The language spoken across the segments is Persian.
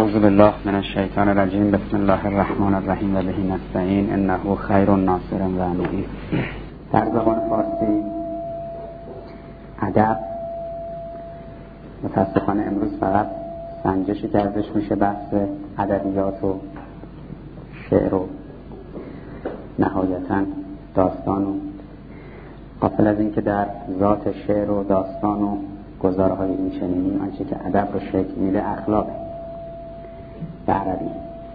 اعوذ بالله من الشیطان الرجیم. بسم الله الرحمن الرحیم و به نستعین انه خیر ناصر و معین. در زبان فارسی ادب متاسفانه امروز فقط سنجشی که ازش میشه بحث ادبیات و شعر و نهایتاً داستان و غافل از این که در ذات شعر و داستان و گزارهای این چنینی آنچه که ادب رو شکل میده اخلاق به عربی.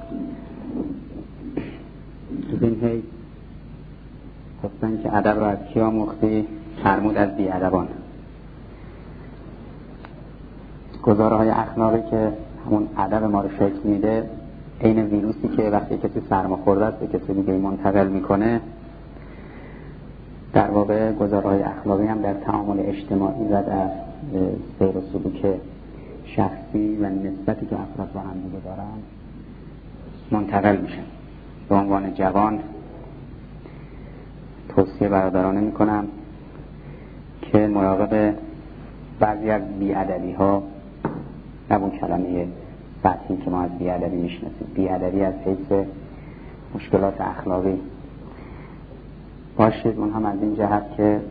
تو این هی گفتن که ادب رو از کی آموختی؟ فرمود از بی ادبان. گزارهای اخلاقی که همون ادب ما رو شکل میده عین ویروسی که وقتی کسی سرماخورده است به کسی دیگه منتقل میکنه، در واقع گزارهای اخلاقی هم در تعامل اجتماعی و در سیر و سلوک شخصی و نسبتی که افراد با هم دیگه دارن منتقل میشن. به عنوان جوان توصیه برادرانه میکنم که مراقب بعضی از بی‌ادبی ها، نه اون کلمه سطحی که ما از بی‌ادبی میشناسیم، بی‌ادبی از حیث مشکلات اخلاقی باشید. اون هم از این جهت که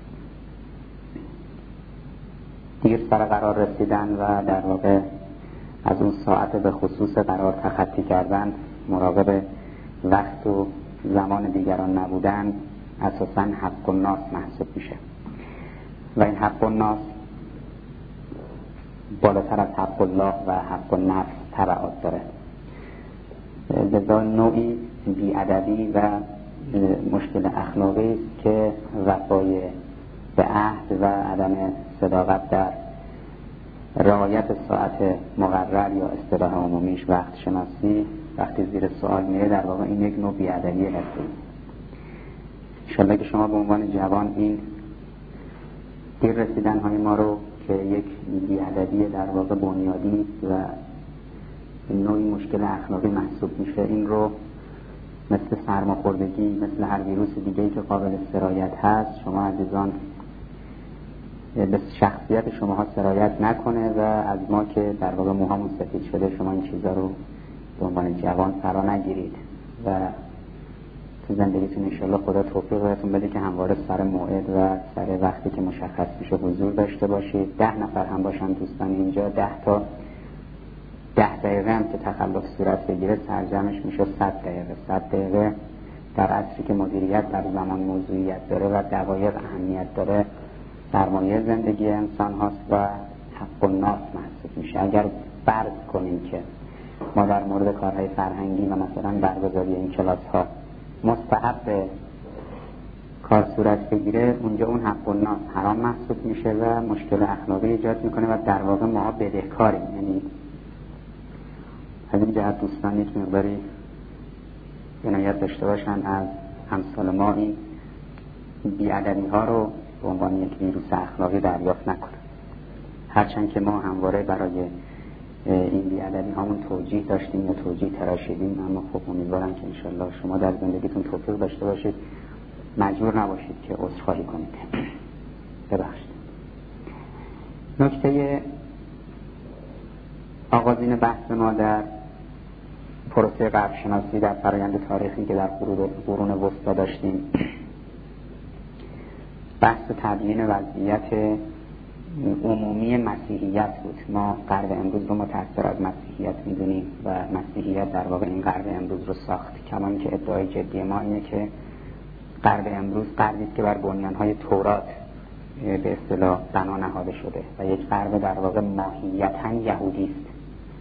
دیر سر قرار رسیدن و در واقع از اون ساعت به خصوص قرار تخطی کردن، مراقب وقت و زمان دیگران نبودن، اساساً حق الناس محسوب میشه و این حق الناس بالاتر از حق الله و حق النفس تبعات داره. لذا نوعی بی‌ادبی و مشکل اخلاقی است که وفای به عهد و عدم صداقت در رعایت ساعت مقرر یا اصطلاح عمومیش وقت شناسی وقتی زیر سوال میره، در واقع این یک نوع بی‌ادبی هست. انشالله که شما به عنوان جوان این دیر رسیدن های ما رو که یک بی‌ادبی در واقع بنیادی و نوعی مشکل اخلاقی محسوب میشه، این رو مثل سرماخوردگی، مثل هر ویروس دیگه‌ای که قابل سرایت هست، شما عزیزان به شخصیت شماها سرایت نکنه و از ما که در واقع موهامون سفید شده شما این چیزا رو به عنوان جوان فرا نگیرید و تو زندگیتون انشالله خدا توفیق بهتون بده که همواره سر موعد و سر وقتی که مشخص میشه حضور داشته باشید. 10 نفر هم باشن دوستان اینجا، 10 تا 10 دقیقه هم که تخلف صورت بگیره سرجمش میشه 100 دقیقه. 100 دقیقه در عصری که مدیریت در زمان موضوعیت داره و دقایق اهمیت داره سرمایه زندگی انسان هاست و حق الناس محسوب میشه. اگر فرض کنیم که ما در مورد کارهای فرهنگی و مثلا برگزاری این کلاس ها مستحب کار صورت بگیره، اونجا اون حق الناس حرام محسوب میشه و مشکل اخلاقی ایجاد میکنه و در واقع ما بدهکاریم. یعنی از این جهت دوستان یک مقداری عنایت داشته باشن از امثال ما این بی‌ادبی ها رو به عنوان یک ویروس اخلاقی دریافت نکنن. هرچند که ما همواره برای این بی‌ادبی هامون توجیه داشتیم یا توجیه تراشیدیم، اما خب امیدوارم که انشالله شما در زندگیتون توفیق داشته باشید، مجبور نباشید که عذرخواهی کنید. ببخشید. نکته آغازین بحث ما در پروسه غرب شناسی در فرآیند تاریخی که در قرون وسطی داشتیم، بحث تبیین وضعیت عمومی مسیحیت بود. ما غرب امروز رو متأثر از مسیحیت میدونیم و مسیحیت در واقع این غرب امروز رو ساخت. کمان که ادعای جدی ما اینه که غرب امروز غربی است که بر بنیانهای تورات به اصطلاح بنا نهاده شده و یک غرب در واقع ماهیتاً یهودی است.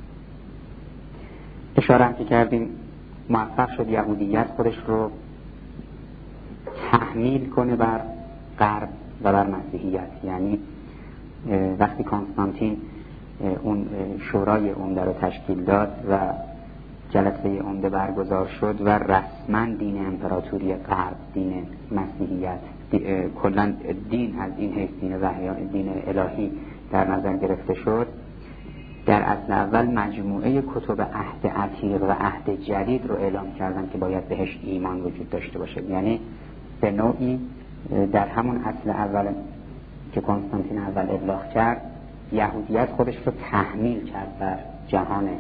اشاره هم که کردیم موفق شد یهودیت خودش رو تحمیل کنه بر غرب و بر مسیحیت. یعنی وقتی کنستانتین اون شورای عمده رو تشکیل داد و جلسه عمده برگزار شد و رسما دین امپراتوری غرب، دین مسیحیت، کلا دین از این حیث دین الهی در نظر گرفته شد، در اصل اول مجموعه کتب عهد عتیق و عهد جدید رو اعلام کردن که باید بهش ایمان وجود داشته باشه. یعنی به نوعی در همون اصل اول که کنستانتین اول ابلاغ کرد، یهودیت خودش رو تحمیل کرد بر جهان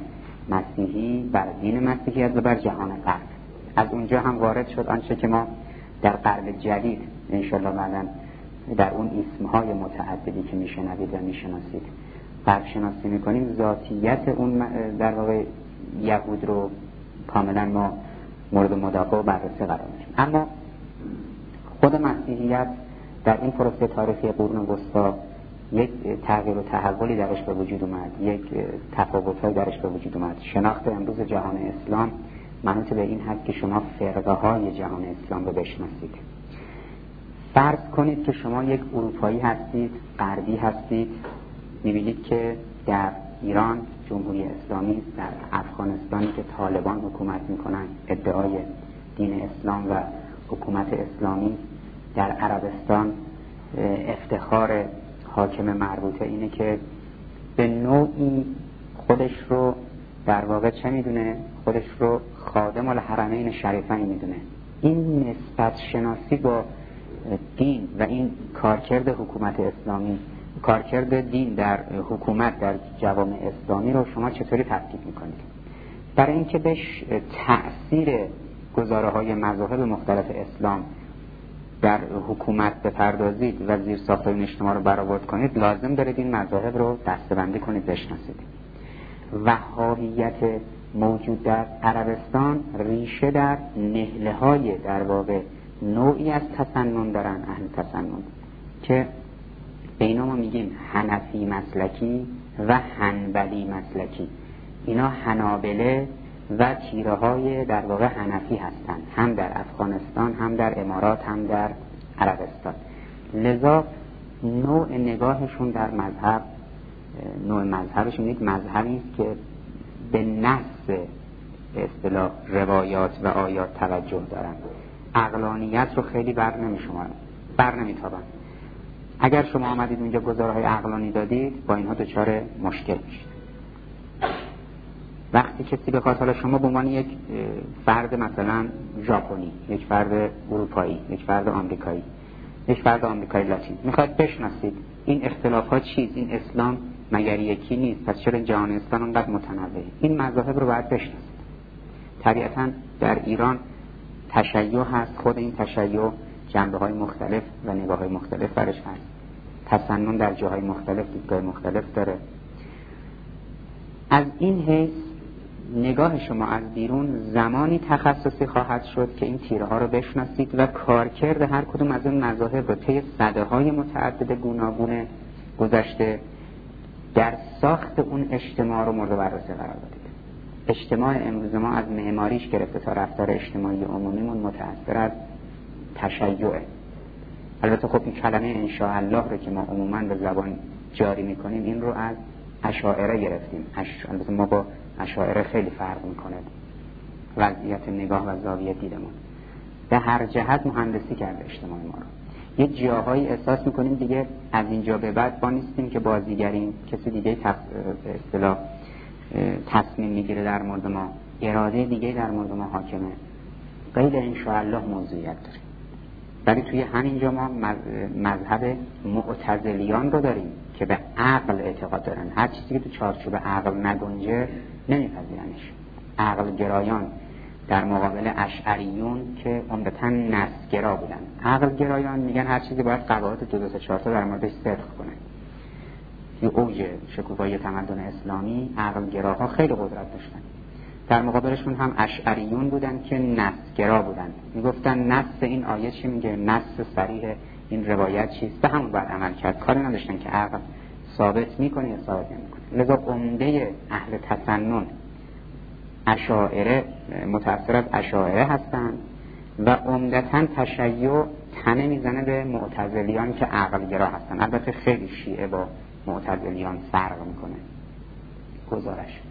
مسیحی بر دین مسیحیت و بر جهان غرب. از اونجا هم وارد شد آنچه که ما در غرب جدید انشالله بعداً در اون اسمهای متعددی که میشنوید و میشناسید غرب شناسی میکنیم، ذاتیت اون در واقع یهود رو کاملا ما مورد مداقه و بررسی قرار میدیم. اما خود مسیحیت در این پروسه تاریخی قرون وسطی یک تغییر و تحولی درش به وجود اومد، یک تفاوت‌هایی درش به وجود اومد. شناخت امروز جهان اسلام منوط به این هست که شما فرقه های جهان اسلام رو بشناسید. فرض کنید که شما یک اروپایی هستید، غربی هستید، می‌بینید که در ایران جمهوری اسلامی، در افغانستانی که طالبان حکومت میکنن ادعای دین اسلام و حکومت اسلامی، در عربستان افتخار حاکم مربوطه اینه که به نوعی خودش رو در واقع چه میدونه؟ خودش رو خادم الحرمین شریفین میدونه. این نسبت شناسی با دین و این کارکرد حکومت اسلامی، کارکرد دین در حکومت در جوامع اسلامی رو شما چطوری تفکیک میکنید؟ برای اینکه بهش تأثیر گزاره‌های مذاهب مختلف اسلام در حکومت بپردازید و زیر ساختار اجتماع رو برآورد کنید، لازم دارید این مذاهب رو دسته‌بندی کنید، بشناسید. وهابیت موجود در عربستان ریشه در نهله‌های در واقع نوعی از تسنن دارن، اهل تسنن، که به اینا ما میگیم حنفی مسلکی و حنبلی مسلکی. اینا حنابله و تیره های در واقع حنفی هستند، هم در افغانستان، هم در امارات، هم در عربستان. لذا نوع نگاهشون در مذهب، نوع مذهبشون یک مذهبی است که به نص به اصطلاح روایات و آیات توجه دارن، عقلانیت رو خیلی بر نمیتابن. اگر شما آمدید اونجا گزارهای عقلانی دادید، با اینها دچار مشکل میشید. وقتی کسی بخواد، حالا شما به عنوان یک فرد مثلا ژاپنی، یک فرد اروپایی، یک فرد آمریکایی، یک فرد آمریکایی لاتین میخواد بشناسید این اختلاف ها چیست، این اسلام مگر یکی نیست، پس چرا جهان اسلام انقدر متنوعه؟ این مذاهب رو باید بشناسید. طبیعتا در ایران تشیع هست، خود این تشیع جنبه های مختلف و نگاه های مختلف برش هست. تسنن در جاهای مختلف دیدگاه مختلف داره. از این حیث نگاه شما از بیرون زمانی تخصصی خواهد شد که این تیره ها رو بشناسید و کارکرد هر کدوم از این مذاهب رو طی سده‌های متعدد گوناگون گذشته در ساخت اون اجتماع رو مورد بررسی قرار دادید. اجتماع امروز ما از معماریش گرفته تا رفتار اجتماعی عمومیمون متأثر از تشیعه. البته خب این کلمه انشاءالله رو که ما عموما به زبان جاری میکنیم، این رو از اشاعره گرفتیم. البته ما با اشاعره خیلی فرق میکنه وضعیت نگاه و زاویه دیدمون. به هر جهت مهندسی کرده اجتماع ما رو. یه جاهایی احساس میکنیم دیگه از اینجا به بعد با نیستیم که بازیگریم، کسی دیگه اصطلاح تصمیم میگیره در مورد ما، اراده دیگه در مورد ما حاکمه. غیر انشاءالله موضوعیت داریم. ولی توی همینجا ما مذهب معتزلیان رو داریم که به عقل اعتقاد دارن. هر چیزی که تو چارچوب عقل نگنجه نمیپذیرنش. عقل گرایان در مقابل اشعریون که عمدتاً نصگرا بودن. عقل گرایان میگن هر چیزی باید قواعد 2 تا 4 تا در موردش صدق کنه. یه اوج شکوفایی تمدن اسلامی عقل گراها خیلی قدرت داشتن. در مقابلشون هم اشعریون بودن که نصگرا بودن. میگفتن نص این آیه چی میگه، نص صریح این روایت چیست، به همون باید عمل کرد. کاری نداشتن که عقل ثابت میکنه یا ثابت نمیکنه. لذا عمده اهل تسنن اشاعره، متأثر از اشاعره هستن و عمدتاً تشیع تنه میزنه به معتزلیان که عقل گرا هستن. البته خیلی شیعه با معتزلیان فرق میکنه گزارش.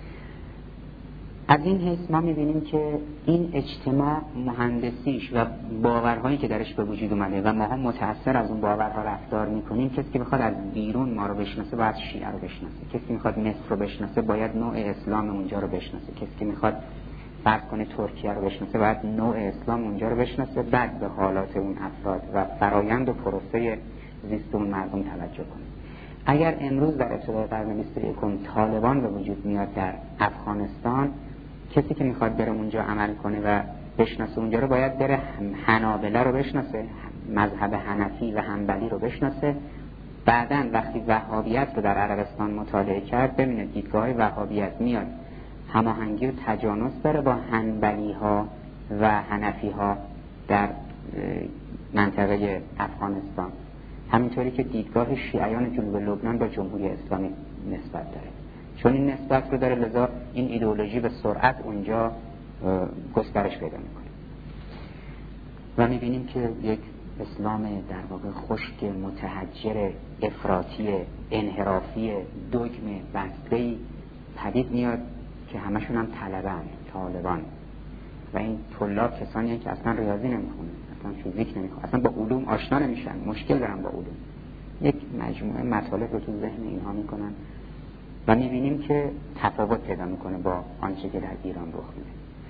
از این حیث ما میبینیم که این اجتماع مهندسیش و باورهایی که درش به وجود اومده و ما هم متأثر از اون باورها رفتار میکنیم. کسی که میخواد از بیرون ما رو بشناسه باید شیعه رو بشناسه. کسی که میخواد مصر رو بشناسه باید نوع اسلام اونجا رو بشناسه. کسی که میخواد فرض کنه ترکیه رو بشناسه باید نوع اسلام اونجا رو بشناسه، بعد به حالات اون افراد و فرایند و پروسه زیست اون مردم توجه کنه. اگر امروز در ابتدای قرن 21 طالبان به وجود میاد در افغانستان، کسی که میخواد بره اونجا عمل کنه و بشناسه اونجا رو باید بره حنابله رو بشناسه، مذهب حنفی و حنبلی رو بشناسه. بعداً وقتی وهابیت رو در عربستان مطالعه کرد، ببینه دیدگاه وهابیت میاد هماهنگی و تجانس داره با حنبلی ها و حنفی ها در منطقه افغانستان، همینطوری که دیدگاه شیعیان جنوب لبنان با جمهوری اسلامی نسبت داره. چون این نسبت رو داره، لذا این ایدئولوژی به سرعت اونجا گسترش پیدا میکنه و میبینیم که یک اسلام در واقع خشک، متحجر، افراطی، انحرافی، دگم، بسته‌ای پدید میاد که همشون هم طالبان و این طلاب کسانی هستند که اصلا ریاضی نمیخونن، اصلا فیزیک نمیخونن، اصلا با علوم آشنا نمیشن، مشکل دارن با علوم. یک مجموعه مطالب رو تو ذهن اینها میکنن و میبینیم که تفاوت پیدا میکنه با آنچه که در ایران رخ میده.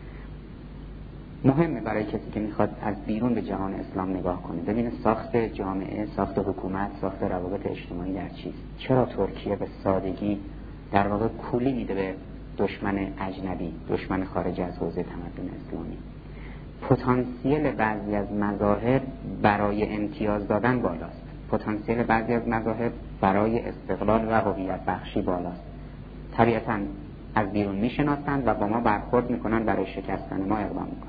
مهمه برای کسی که میخواد از بیرون به جهان اسلام نگاه کنه ببینه ساخت جامعه، ساخت حکومت، ساخت روابط اجتماعی در چیست. چرا ترکیه به سادگی در واقع کولی میده به دشمن اجنبی، دشمن خارج از حوزه تمدن اسلامی؟ پتانسیل بعضی از مذاهب برای امتیاز دادن بالاست، پتانسیل بعضی از مذاهب برای استقلال و هویت بخشی بالاست. طبیعتاً از بیرون میشناسند و با ما برخورد میکنن، برای شکستن ما اقدام میکنن.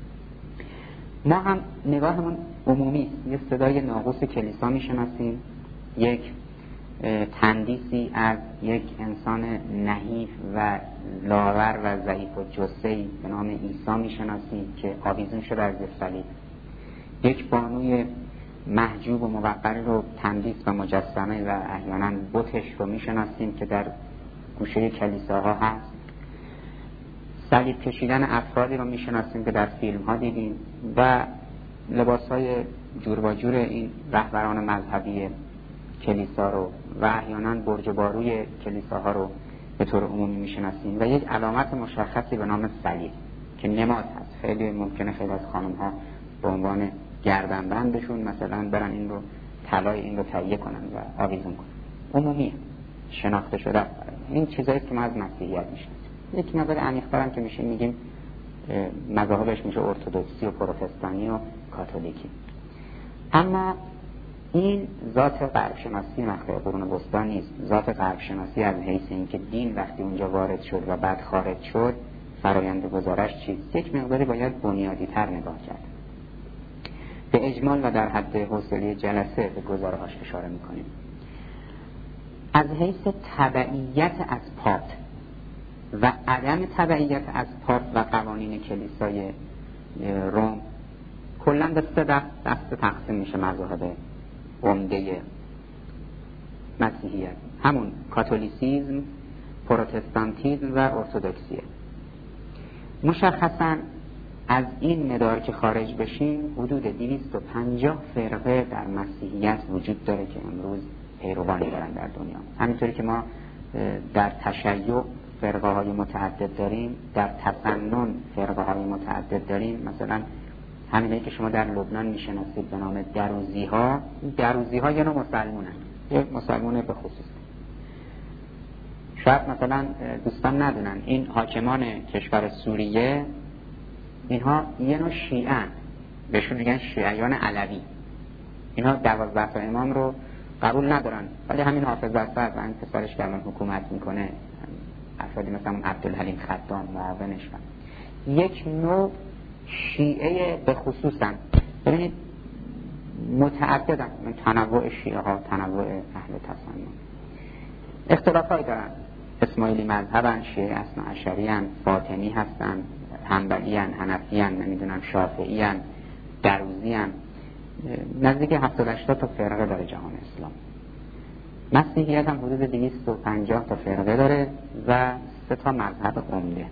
ما هم نگاهمون عمومی است، یه صدای ناقوس کلیسا میشناسیم، یک تندیسی از یک انسان نحیف و لاغر و ضعیف و جثه‌ای به نام عیسی میشناسیم که آویزون شده از صلیب. یک بانوی محجوب و موقری رو تندیس و مجسمه و احیانا بتش رو میشناسیم که در گوشه کلیساها هست. صلیب کشیدن افرادی رو میشناسیم که در فیلم ها دیدیم و لباس های جور و جور این رهبران مذهبی کلیسا رو و احیانا برج و باروی کلیساها رو به طور عمومی میشناسیم و یک علامت مشخصی به نام صلیب که نماد هست. خیلی ممکنه خیلی از خانم ها به عنوان گردنبندشون مثلا برن این رو طلای این رو تهیه کنن و آویزون کنن. عمومی شناخته شده این چیزایی که ما از مسیحیت میشناسیم. یک مقدار عمیق‌تر هم که میشه میگیم مذاهبش میشه ارتدوکسی و پروتستانی و کاتولیکی. اما این ذات غرب شناسی مقطع قرون وسطی نیست. ذات غرب شناسی از حیث اینکه دین وقتی اونجا وارد شد و بعد خارج شد فرایند گذارش چیست، یک مقداری باید بنیادی تر نگاه کرد. به اجمال و در حد حوصله جلسه به گزارهاش اشاره میکنیم. از حیث تبعیت از پاپ و عدم تبعیت از پاپ و قوانین کلیسای روم کلاً به 3 دسته تقسیم میشه مذاهب عمده مسیحیت، همون کاتولیسیزم، پروتستانتیزم و ارتدوکسیه. مشخصاً از این مدار که خارج بشیم حدود 250 فرقه در مسیحیت وجود داره که امروز پیروانی دارن در دنیا. همینطوری که ما در تشیع فرقه های متعدد داریم، در تسنن فرقه های متعدد داریم. مثلا همینایی که شما در لبنان میشناسید به نام دروزی ها یا نوع مسلمون هست، یک مسلمون به خصوص. شاید مثلا دوستان ندونن این حاکمان کشور سوریه اینها یه نوع شیعه، بهشون میگن شیعیان علوی. اینها 12 تا امام رو قبول ندارن، ولی همین حافظ اسد و این پسرش که الان حکومت میکنه، افرادی مثلا عبدالحلیم خدام معاونش، یک نوع شیعه به خصوصا. ببینید متعددن، تنوع شیعه ها، تنوع اهل تسنن اختلافایی دارن. اسماعیلی مذهبن، شیعه اثناعشریان، فاطمی هستن، حنبلیان، حنفیان، نمیدونم شافعیان، دروزیان. نزدیک 70-80 تا فرقه داره جهان اسلام. مسیحیت هم حدود 250 تا فرقه داره و 3 تا مذهب عمده.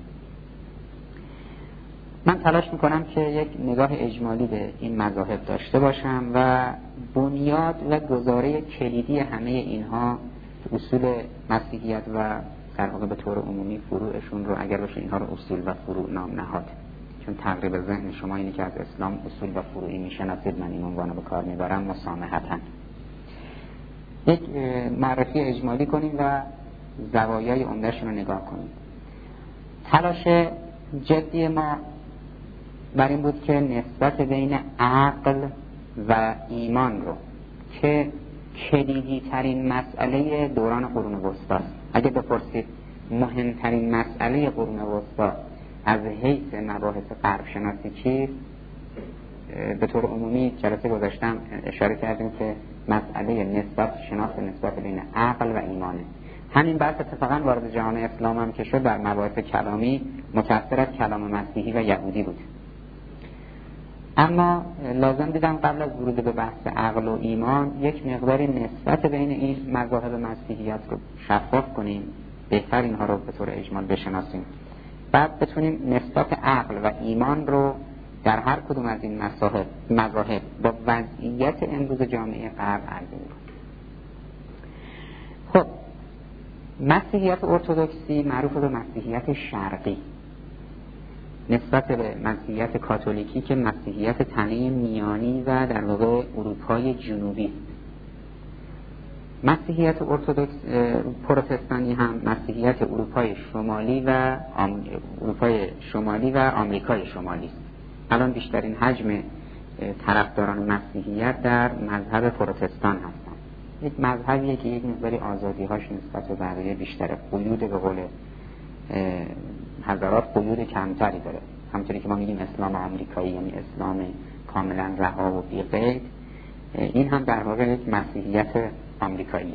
من تلاش میکنم که یک نگاه اجمالی به این مذاهب داشته باشم و بنیاد و گزاره کلیدی همه اینها، اصول مسیحیت و در واقع به طور عمومی فروعشون رو اگر باشه اینها رو اصول و فروع نام نهاد، چون تقریبا ذهن شما اینی که از اسلام اصول و فروعی میشناسید، من این عنوانو به کار میبرم مسامحتاً. یک معرفی اجمالی کنیم و زوایای عمده‌شون رو نگاه کنیم. تلاش جدی ما بر این بود که نسبت بین عقل و ایمان رو که کلیدی ترین مسئله دوران قرون وسطی است. اگه بپرسید مهمترین مسئله قرون وسطی از حیث مباحث غرب شناسی چیست، به طور عمومی جلسه گذاشتم اشاره کردیم که مسئله نسبت بین عقل و ایمانه. همین بحث اتفاقا وارد جهان اسلام هم که شد در مباحث کلامی متأثر از کلام مسیحی و یهودی بود. اما لازم دیدم قبل از ورود به بحث عقل و ایمان یک مقداری نسبت بین این مذاهب مسیحیت رو شفاف کنیم، بهتر اینها رو به طور اجمال بشناسیم، بعد بتونیم نسبت عقل و ایمان رو در هر کدوم از این مذاهب با وضعیت امروز جامعه غرب ارزیابی کنیم. خب مسیحیت ارتدوکسی معروف به مسیحیت شرقی نسبت به مسیحیت کاتولیکی که مسیحیت تنه میانی و در واقع اروپای جنوبی. مسیحیت ارتدوکس پروتستانی هم مسیحیت اروپای شمالی و آمریکای شمالی است. الان بیشترین حجم طرفداران مسیحیت در مذهب پروتستان هستند. یک مذهبیه که یک مقداری آزادی‌هاش نسبت به بقیه بیشتره، قیود به قول حضرات قیود کمتری داره. همونطوری که ما میگیم اسلام آمریکایی یعنی اسلام کاملا رها و بی قید، این هم در واقع یک مسیحیت آمریکاییه.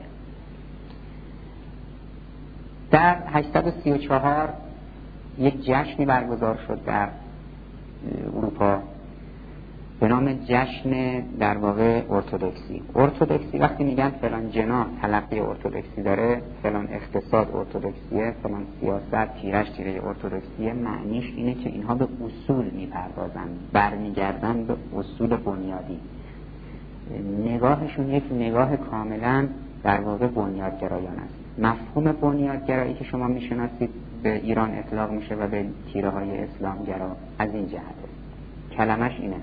در 834 یک جشنی برگزار شد در اروپا به نام جشن در واقع ارتدوکسی وقتی میگن فلان جناح تلقی ارتدوکسی داره، فلان اقتصاد ارتدوکسیه، فلان سیاست تیره ارتدوکسیه، معنیش اینه که اینها به اصول میپردازن، برمیگردن به اصول بنیادی. نگاهشون یک نگاه کاملا در واقع بنیادگرایانه است. مفهوم بنیادگرایی که شما میشناسید به ایران اطلاق میشه و به تیره های اسلامگرا از این جهته. کلمش اینه،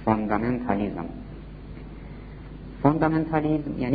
فوندامنتالیزم یعنی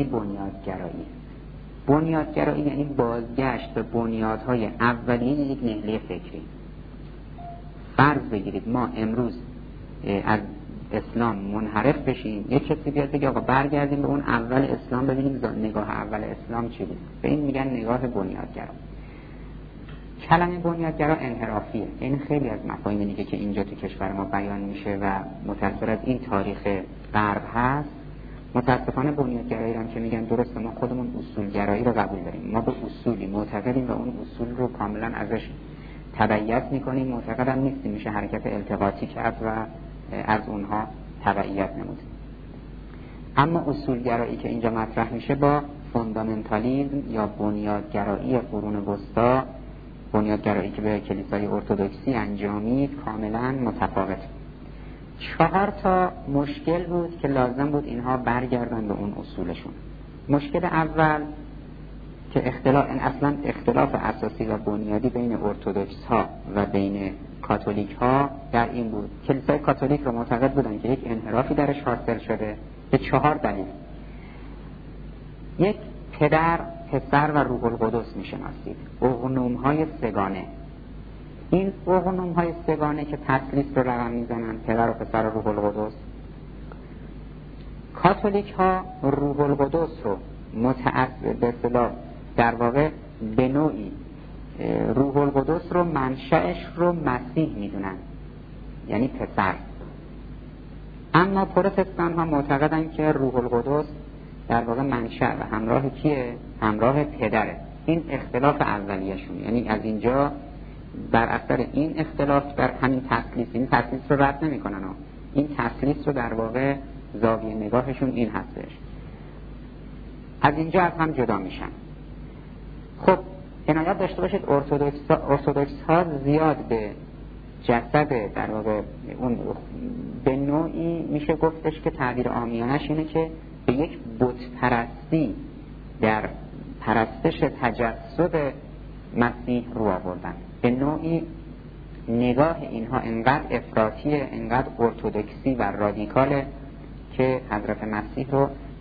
بنیادگرایی یعنی بازگشت به بنیادهای اولیه یک نهله فکری. فرض بگیرید ما امروز از اسلام منحرف بشیم، یک کسی بیاد بگه آقا برگردیم به اون اول اسلام ببینیم نگاه اول اسلام چی بود، به این میگن نگاه بنیادگرا. کلمه بنیادگرا انحرافیه. این خیلی از مفاهیم دیگه که اینجا تو کشور ما بیان میشه و متأثر از این تاریخ غرب هست، متاسفانه بنیادگرایی رو که میگن درسته ما خودمون اصولگرایی رو قبول داریم، ما به اصولی معتقدیم و اون اصول رو کاملا ازش تبعیت میکنیم، معتقدم نیستیم میشه حرکت التقاطی کرد و از اونها تبعیت نمود. اما اصولگرایی که اینجا مطرح میشه با فوندامنتالیزم یا بنیادگرایی قرون وسطی، بنیادگرایی که به کلیسای ارتدوکسی انجامید، کاملا متفاوت. 4 تا مشکل بود که لازم بود اینها برگردن به اون اصولشون. مشکل اول که اختلاف اساسی و بنیادی بین ارتدوکس ها و بین کاتولیک ها در این بود. کلیسای کاتولیک رو معتقد بودن که یک انحرافی درش حاصل شده به 4 دلیل. یک، پدر، پسر و روح القدس میشناسید، اقنوم های سگانه. این اقنوم های سگانه که تثلیث رو رقم میزنن، پدر و پسر و روح القدس. کاتولیک ها روح القدس رو به اصطلاح در واقع به نوعی روح القدس رو منشأش رو مسیح میدونن، یعنی پسر. اما پروتستان ها معتقدن که روح القدس در واقع منشأ و همراه کیه؟ همراه پدره. این اختلاف اولیه‌شون، یعنی از اینجا بر اثر این اختلاف در همین تثلیث، این تثلیث رو رد نمی‌کنن، این تثلیث رو در واقع زاویه نگاهشون این هستش، از اینجا از هم جدا میشن. خب عنایت داشته باشید ارتدوکس ها زیاد به جسد در واقع اون به نوعی میشه گفتش که تعبیر عامیانش اینه که به یک بت پرستی در پرستش تجسد مسیح رو آوردن. به نوعی نگاه اینها انقدر افراطیه، انقدر ارتدوکسی و رادیکاله که حضرت مسیح رو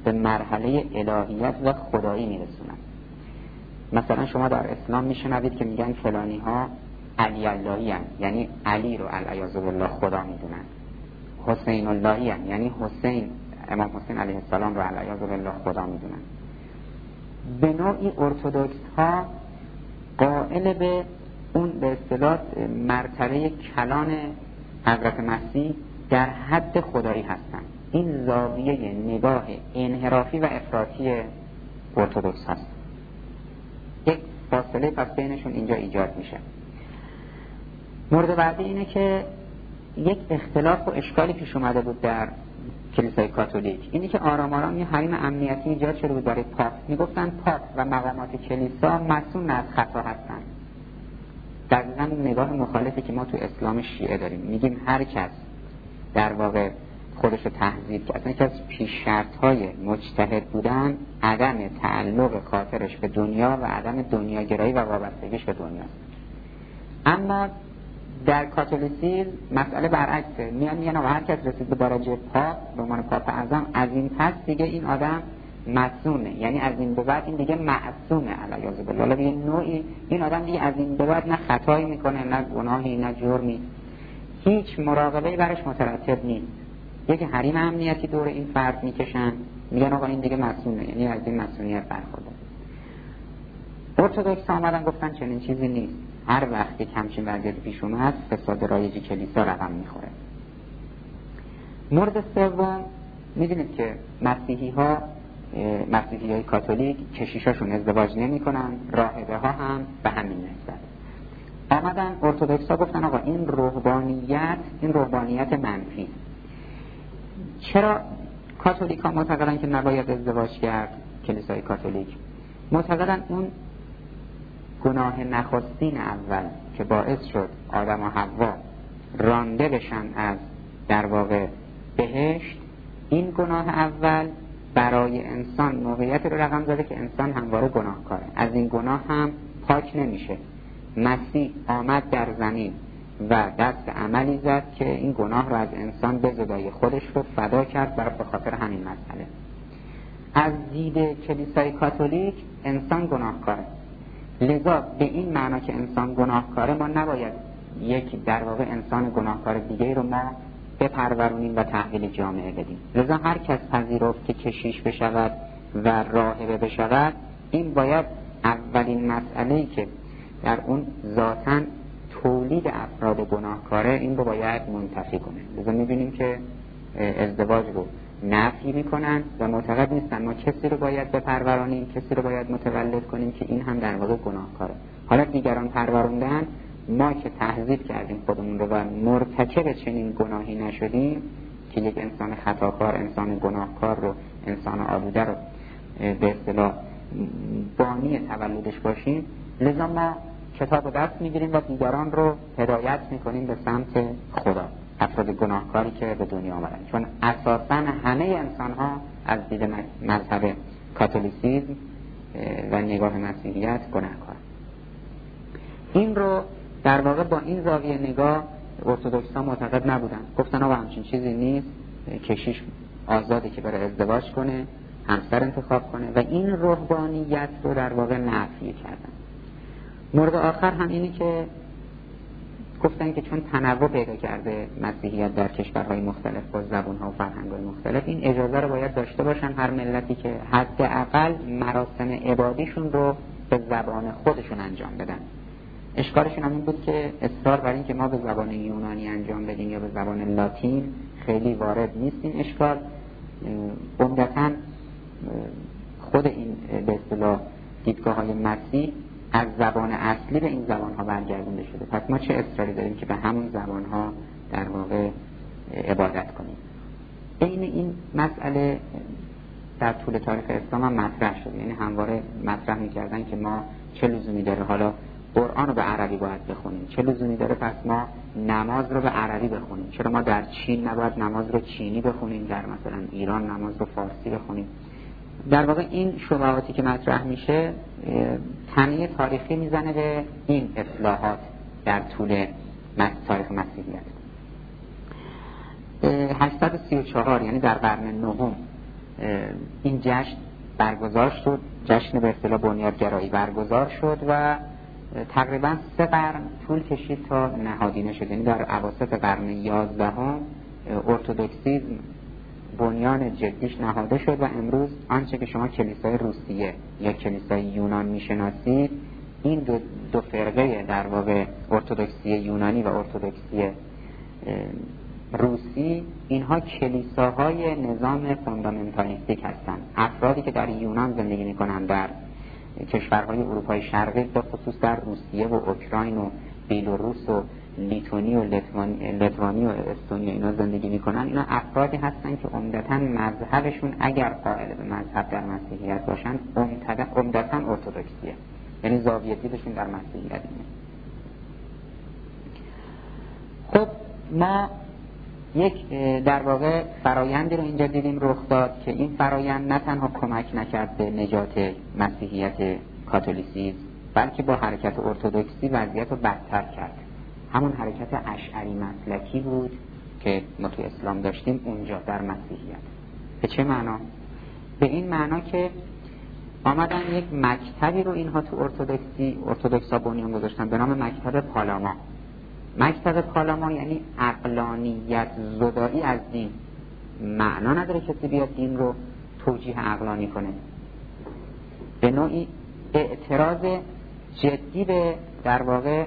به مرحله الهیت و خدایی میرسونن. مثلا شما در اسلام میشنوید که میگن فلانی ها علی اللهی هستند، یعنی علی رو العیاذ بالله خدا میدونن. حسین اللهی هستند، یعنی حسین، امام حسین علیه السلام رو العیاذ بالله خدا میدونن. به نوعی ارتدوکس ها قائل به اون به اصطلاح مرتبه کلان حضرت مسیح در حد خدایی هستند. این زاویه نگاه انحرافی و افراطی ارتدوکس هست. یک فاصله پس بینشون اینجا ایجاد میشه. مورد بعدی اینه که یک اختلاف و اشکالی پیش اومده بود در کلیسای کاتولیک، اینی که آرام آرام یه حریم امنیتی ایجاد شده بود برای پاپ. میگفتن پاپ و مقامات کلیسا مسئول از خطا هستن. دقیقاً اون نگاه مخالفی که ما تو اسلام شیعه داریم. میگیم هر کس در واقع خودش رو تهذیب کرد، یکی از پیش شرط‌های مجتهد بودن عدم تعلق خاطرش به دنیا و عدم دنیاگرایی و وابستگیش به دنیاست. اما در کاتولیسیسم مسئله برعکسه. میگن هر کس رسید به درجه پاپ به عنوان پاپ اعظم، از این پس دیگه این آدم معصومه، یعنی از این به بعد این دیگه معصومه علیاذ بالله. به نوعی این آدم دیگه از این به بعد نه خطایی میکنه، نه گناهی، نه جرمی، هیچ مراقبه‌ای برش مترتب نیست. یک حریم امنیتی دور این فرد میکشن، میگن آقا این دیگه معصومه، یعنی از این معصومیت برخورده. ارتدوکس آمدن گفتن چنین چیزی نیست. هر وقت که همچین وضعیتی پیش اومد فساد رایج کلیسا رقم میخوره. مورد سوم، میدونید که مسیحی‌های کاتولیک کشیشاشون ازدواج نمی‌کنن، راهبه ها هم به همین نسبت. آمدن ارتدوکس ها گفتن آقا این روحانیت منفی. چرا کاتولیک ها معتقدن که نباید ازدواج کرد؟ کلیسای کاتولیک معتقدن اون گناه نخستین اول که باعث شد آدم و حوا رانده بشن از در واقع بهشت، این گناه اول برای انسان موقعیت رو رقم زده که انسان همواره گناهکاره، از این گناه هم پاک نمیشه. مسیح آمد در زمین و دست عملی زد که این گناه رو از انسان به جدای خودش رو فدا کرد برای به خاطر همین مسئله. از دید کلیسای کاتولیک انسان گناهکاره، لذا به این معنا که انسان گناهکاره ما نباید یک در واقع انسان گناهکار دیگه رو ما بپرورونیم و تحویل جامعه بدیم. لذا هر کس پذیرفت که کشیش بشود و راهبه بشود، این باید اولین مسئله‌ای که در اون ذاتاً تولید افراد گناهکاره این رو باید منتفی کنه. لذا می‌بینیم که ازدواج رو نفی میکنن و معتقد نیستن ما کسی رو باید بپرورانیم، کسی رو باید متولد کنیم که این هم در واقع گناهکاره. حالا دیگران پروروندن، ما که تهذیب کردیم خودمون رو و مرتکب چنین گناهی نشدیم که یک انسان خطاکار، انسان گناهکار رو، انسان آلوده رو به اصطلاح بانی تولدش باشیم، لذا ما کتاب دست میگیریم و دیگران رو هدایت میکنیم به سمت خدا، افراد گناهکاری که به دنیا آمدن. چون اساساً همه انسان ها از دید مذهب کاتولیسیسم و نگاه مسیحیت گناهکار. این رو در واقع با این زاویه نگاه ارتدوکس ها معتقد نبودن. گفتن آقا همچین چیزی نیست، کشیش آزاده که بره ازدواج کنه، همسر انتخاب کنه و این روحانیت رو در واقع نفی کردن. مورد آخر هم اینی که گفتن که چون تنوع پیدا کرده مسیحیت در کشورهای مختلف با زبان‌ها و فرهنگ‌های مختلف، این اجازه رو باید داشته باشن هر ملتی که حداقل مراسم عبادیشون رو به زبان خودشون انجام بدن. اشکالشون هم این بود که اصرار بر این که ما به زبان یونانی انجام بدیم یا به زبان لاتین خیلی وارد نیست. این اشکال عمدتاً خود این به اصطلاح دیدگاه‌های مسیح از زبان اصلی به این زبان‌ها برگردونده شده. پس ما چه اصراری داریم که به همون زبان‌ها در واقع عبادت کنیم؟ این مسئله در طول تاریخ اسلام هم مطرح شد، یعنی همواره مطرح می‌کردن که ما چه لزومی داره حالا قرآن رو به عربی باید بخونیم، چه لزومی داره پس ما نماز رو به عربی بخونیم، چرا ما در چین نباید نماز رو چینی بخونیم، در مثلا ایران نماز رو فارسی بخونیم. در واقع این شبهاتی که مطرح میشه تنه تاریخی میزنه به این اصلاحات در طول تاریخ مسیحیت. 834 یعنی در قرن نهم این جشن برگزار شد، جشن به اصطلاح بنیادگرایی برگزار شد و تقریبا 3 قرن طول کشید تا نهادینه شد. یعنی در اواسط قرن 11 ارتدوکسیسم بنیان جدیش نهاده شد و امروز آنچه که شما کلیسای روسیه یا کلیسای یونان میشناسید، این دو فرقه در واقع ارتدوکسی یونانی و ارتدوکسی روسی، اینها کلیساهای نظام فوندامنتالیستیک هستند. افرادی که در یونان زندگی میکنند، در کشورهای اروپای شرقی به خصوص در روسیه و اوکراین و بیلاروس و لیتوانی و لتوانی و استونیا اینا زندگی میکنن، اینا افرادی هستن که عمدتاً مذهبشون اگر قائل به مذهب در مسیحیت باشن عمدتاً ارتدوکسیه، یعنی زاویه دیدشون در مسیحیت اینه. خب ما یک در واقع فرایندی رو اینجا دیدیم رخ داد که این فرایند نه تنها کمک نکرد به نجات مسیحیت کاتولیسیسم، بلکه با حرکت ارتدوکسی وضعیت رو بدتر کرد. همون حرکت اشعری مسلکی بود که ما تو اسلام داشتیم اونجا در مسیحیت. به چه معنا؟ به این معنا که آمدن یک مکتبی رو اینها تو ارتدوکسا بنیان گذاشتن به نام مکتب پالاما. مکتب پالاما یعنی عقلانیت زدایی از دین. معنا نداره کسی بیاد دین رو توجیه عقلانی کنه. به نوعی اعتراض جدی به در واقع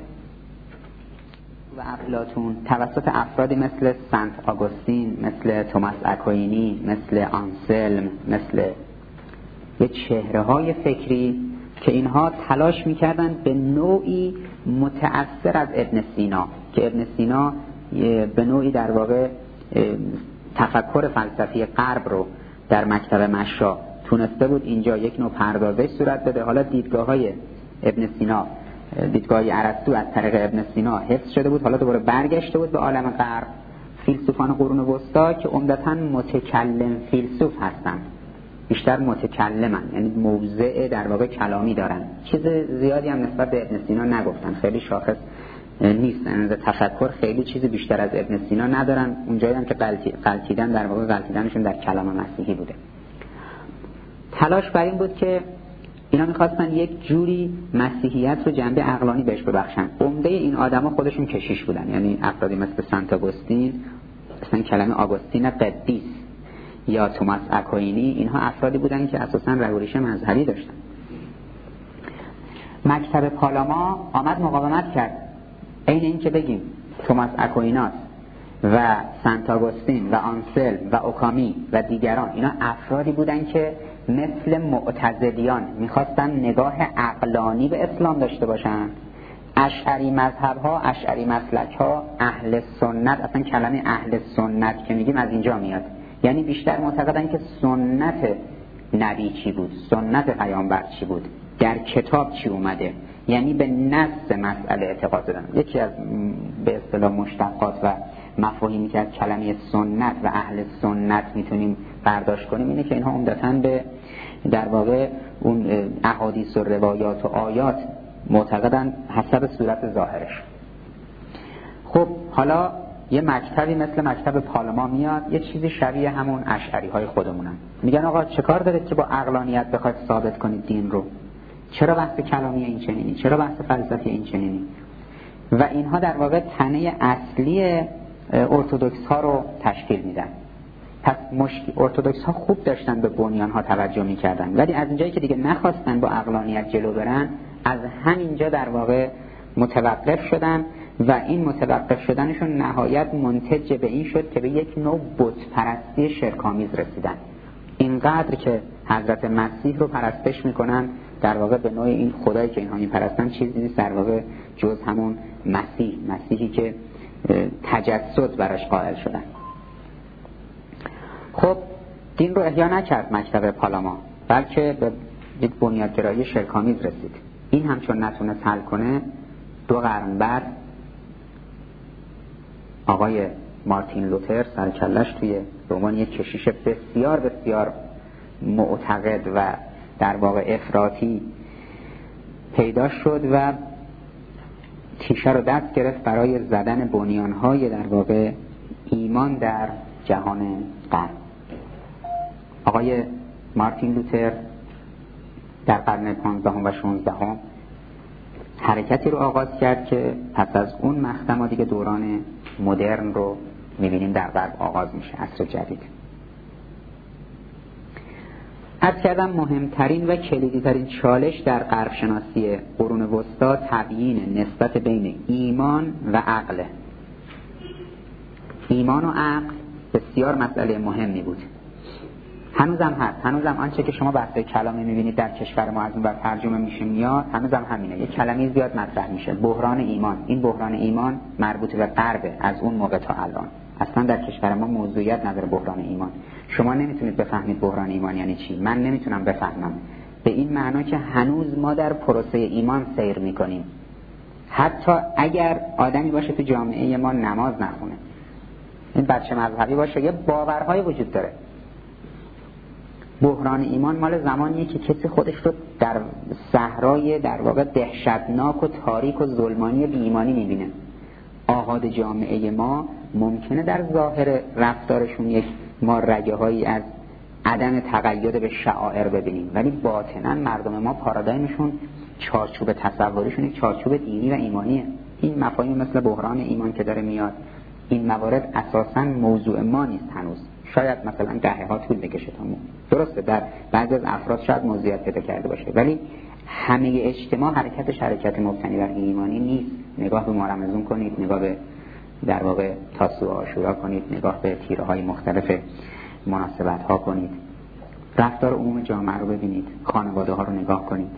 و افلاطون توسط افرادی مثل سنت آگوستین، مثل توماس اکوینی، مثل آنسلم، مثل یه چهره‌های فکری که اینها تلاش می‌کردن به نوعی متأثر از ابن سینا، که ابن سینا به نوعی در واقع تفکر فلسفی غرب رو در مکتب مشا تونسته بود اینجا یک نوع پردازش صورت بده. حالا دیدگاه‌های ابن سینا، دیدگاه ارسطو از طریق ابن سینا حفظ شده بود، حالا دوباره برگشته بود به عالم غرب. فیلسوفان قرون وسطا که عمدتاً متکلم فیلسوف هستند، بیشتر متکلمن، یعنی موضع در واقع کلامی دارن، چیز زیادی هم نسبت به ابن سینا نگفتن، خیلی شاخص نیستن، از تفکر خیلی چیزی بیشتر از ابن سینا ندارن. اونجایی هم که غلطیدن در واقع غلطیدنشون در کلام مسیحی بوده. تلاش بر این بود که اینا میخواستن یک جوری مسیحیت رو جنبه عقلانی بهش ببخشن. عمده این آدما خودشون کشیش بودن، یعنی افرادی مثل سنت آگوستین، مثلا کلمه آگوستین قدیس یا توماس اکوینی، اینها افرادی بودن که اساساً روش مذهبی داشتن. مکتب پالاما آمد مقاومت کرد. این که بگیم توماس اکویناس و سنت آگوستین و آنسلم و اوکامی و دیگران، اینا افرادی بودن که مثل معتزلیان میخواستن نگاه عقلانی به اسلام داشته باشن. اشعری مذهب ها، اشعری مسلک ها، اهل سنت، اصلا کلمه اهل سنت که میگیم از اینجا میاد، یعنی بیشتر معتقدن که سنت نبی چی بود، سنت پیامبر چی بود، در کتاب چی اومده، یعنی به نص مسئله اعتقاد دارن. یکی از به اصطلاح مشتقات و مفاهیمی که از کلمه سنت و اهل سنت میتونیم برداشت کنیم اینه که اینها عمدتاً به در واقع اون احادیث و روایات و آیات معتقدن حسب صورت ظاهرش. خب حالا یه مکتبی مثل مکتب پالما میاد، یه چیزی شبیه همون اشعری های خودمونن، میگن آقا چه کار دارید که با عقلانیت بخواید ثابت کنید دین رو؟ چرا بحث کلامی این چنینی؟ چرا بحث فلسفی این چنینی؟ و اینها در واقع تنه اصلی ارتدوکس ها رو تشکیل میدن. پس ارتدوکس ها خوب داشتن به بنیان ها توجه میکردن، ولی از اینجایی که دیگه نخواستن با عقلانیت جلو برن، از همینجا در واقع متوقف شدن و این متوقف شدنشون نهایت منتج به این شد که به یک نوع بت پرستی شرک‌آمیز رسیدن. اینقدر که حضرت مسیح رو پرستش میکنن، در واقع به نوع این خدایی که اینها میپرستن چیزی نیست در واقع جز همون مسیحی که تجسد براش قائل شدن. خب دین رو احیا نکرد مکتب پالاما، بلکه به یک بنیادگرایی شرک‌آمیز رسید. این هم چون نتونست حل کنه، 2 قرن بعد آقای مارتین لوتر سرکلش توی رومان یک کشیش بسیار بسیار معتقد و در واقع افراطی پیدا شد و تیشه رو دست گرفت برای زدن بنیانهای در واقع ایمان در جهان غرب. آقای مارتین لوتر در قرن 15 و 16 حرکتی رو آغاز کرد که پس از اون مقطع ما دیگه دوران مدرن رو می‌بینیم در غرب آغاز میشه، عصر جدید. عرض کردم مهمترین و کلیدی‌ترین چالش در غرب شناسی قرون وسطی تبیین نسبت بین ایمان و عقل. ایمان و عقل بسیار مسئله مهمی بود. هنوزم هست. هنوزم آنچه که شما بحث کلامی می‌بینید در کشور ما از اون بر ترجمه میشه میاد، هنوزم همینه. یک کلمه زیاد مطرح میشه، بحران ایمان. این بحران ایمان مربوط به غرب از اون موقع تا الان. اصلا در کشور ما موضوعیت نداره بحران ایمان. شما نمیتونید بفهمید بحران ایمان یعنی چی. من نمیتونم بفهمم. به این معنا که هنوز ما در پروسه ایمان سیر میکنیم. حتی اگر آدمی باشه تو جامعه ما نماز نخونه، این بچه مذهبی باشه، یه باورهای وجود داره. بحران ایمان مال زمانیه که کسی خودش رو در صحرای در واقع دهشتناک و تاریک و ظلمانی بی ایمانی میبینه. آحاد جامعه ما ممکنه در ظاهر رفتارشون یک ما رگه هایی از عدم تقید به شعائر ببینیم، ولی باطنا مردم ما پارادایمشون، چارچوب تصوریشون یک چارچوب دینی و ایمانیه. این مفاهیم مثل بحران ایمان که داره میاد، این موارد اساساً موضوع ما نیست هنوز. شاید مثلا دهه‌ها طول بکشه تا درسته در بعضی از افراد شاید موضوعیت پیدا کرده باشه، ولی همه اجتماع حرکت مبتنی بر ایمانی نیست. نگاه به ماه رمضان کنید، نگاه به در واقع تاسوعا و عاشورا کنید، نگاه به تیره‌های مختلف مناسبت‌ها کنید، رفتار عموم جامعه رو ببینید، خانواده‌ها رو نگاه کنید.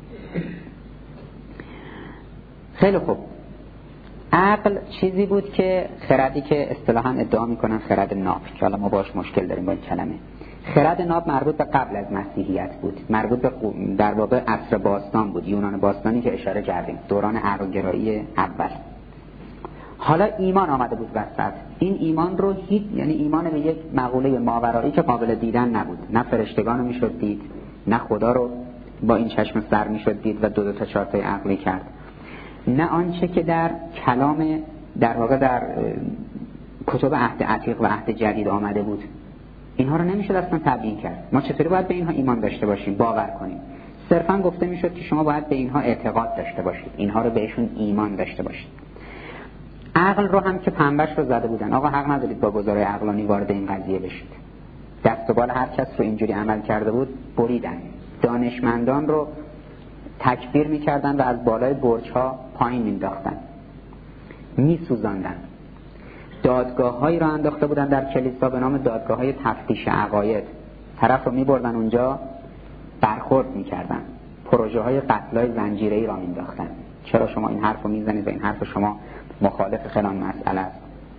خیلی خوب. عقل چیزی بود که خردی که اصطلاحاً ادعا میکنن خرد ناب، که حالا ما باش مشکل داریم با این کلمه. خرد ناب مربوط به قبل از مسیحیت بود، مربوط به در واقع عصر باستان بود، یونان باستانی که اشاره کردیم، دوران عقل‌گرایی اول. حالا ایمان آمده بود وسط. این ایمان رو یعنی ایمان به یک مقوله ماورایی که قابل دیدن نبود. نه فرشتگان رو میشد دید، نه خدا رو با این چشم سر میشد دید و دو تا چهار تای عقلی کرد، نه آنچه که در کلام در واقع در کتب عهد عتیق و عهد جدید آمده بود. اینها رو نمیشد اصلا تبیین کرد. ما چطوری باید به اینها ایمان داشته باشیم، باور کنیم؟ صرفا گفته میشد که شما باید به اینها اعتقاد داشته باشید، اینها رو بهشون ایمان داشته باشید. عقل رو هم که پنبهش رو زده بودن، آقا حق ندارید با گزارای عقلانی وارد این قضیه بشید. دست و بال هر کس رو اینجوری عمل کرده بود بریدن. دانشمندان رو تکفیر میکردن و از بالای برج‌ها پایین مینداختن، میسوزاندن. دادگاه‌هایی را انداخته بودن در کلیسا به نام دادگاه‌های تفتیش عقاید. طرف رو میبردن اونجا برخورد میکردن، پروژه‌های قتل‌های زنجیره‌ای را مینداختن. چرا شما این حرف رو میزنید و این حرف شما مخالف فلان مسئله است؟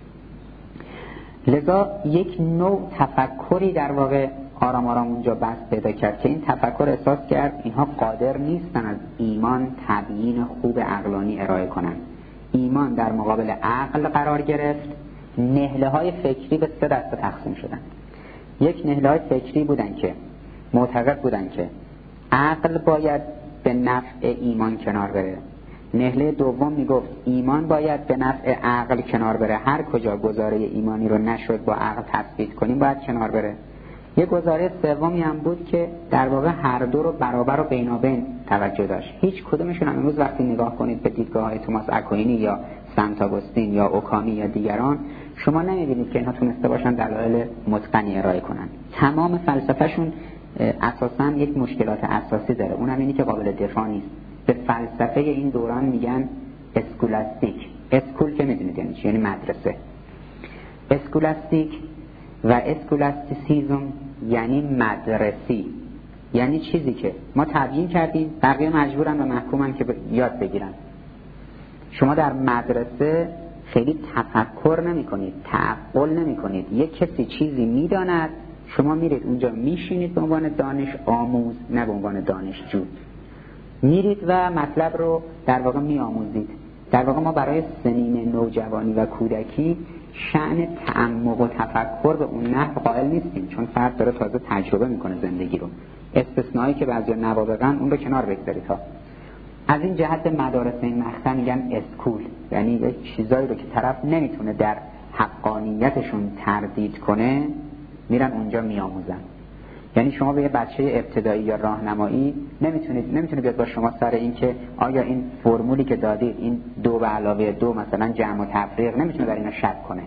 لذا یک نوع تفکری در واقع آرام آرام اونجا بست پیدا کرد که این تفکر احساس کرد اینها قادر نیستن از ایمان تبیین خوب عقلانی ارائه کنن. ایمان در مقابل عقل قرار گرفت. نهله‌های فکری به 3 دسته تقسیم شدن. یک نهله‌های فکری بودن که معتقد بودن که عقل باید به نفع ایمان کنار بره. نهله دوم میگفت ایمان باید به نفع عقل کنار بره، هر کجا گزاره ایمانی رو نشد با عقل تثبیت کنیم باید کنار بره. یک گزاره سومی هم بود که در واقع هر دو رو برابر و بینابین توجه داشت. هیچ کدومشون هم امروز وقتی نگاه کنید به دیدگاه‌های توماس اکوینی یا سنت آگوستین یا اوکامی یا دیگران، شما نمی‌بینید که اینها تونسته باشن دلایل متقنی ارائه کنن. تمام فلسفه‌شون اساساً یک مشکلات اساسی داره، اونم اینی که قابل دفاع نیست. به فلسفه این دوران میگن اسکولاستیک. اسکول که میدونید یعنی چی؟ یعنی مدرسه. اسکولاستیک و اسکولاستیسیزم یعنی مدرسی، یعنی چیزی که ما تبیین کردیم بقیه مجبورن و محکومن که یاد بگیرن. شما در مدرسه خیلی تفکر نمی کنید، تعقل نمی کنید. یک کسی چیزی میداند، شما میرید اونجا میشینید به عنوان دانش آموز، نه به عنوان دانشجو. میرید و مطلب رو در واقع میآموزید. در واقع ما برای سنین نوجوانی و کودکی شأن تعمق و تفکر به اون نحو قائل نیستیم، چون فرد داره تازه تجربه میکنه زندگی رو. استثنایی که بعضیا نوابغن اون رو کنار بگذارید ها. از این جهت مدارس این مقطع میگن اسکول، یعنی یک چیزایی رو که طرف نمیتونه در حقانیتشون تردید کنه میرن اونجا میآموزن. یعنی شما به یه بچه ابتدایی یا راهنمایی نمیتونه بیاد با شما سر این که آیا این فرمولی که دادید، این 2 به علاوه 2 مثلا جمع و تفریق، نمیتونه در اینا شک کنه.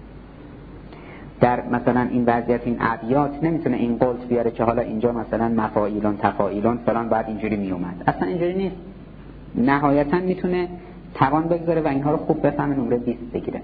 در مثلا این وضعیت این ابیات نمیتونه این قلت بیاره که حالا اینجا مثلا مفاعیلون تفاعیلون فلان باید اینجوری میومد. اصلا اینجوری نیست. نهایتا میتونه توان بگذاره و اینها رو خوب بفهمه، نمره 20 بگیره.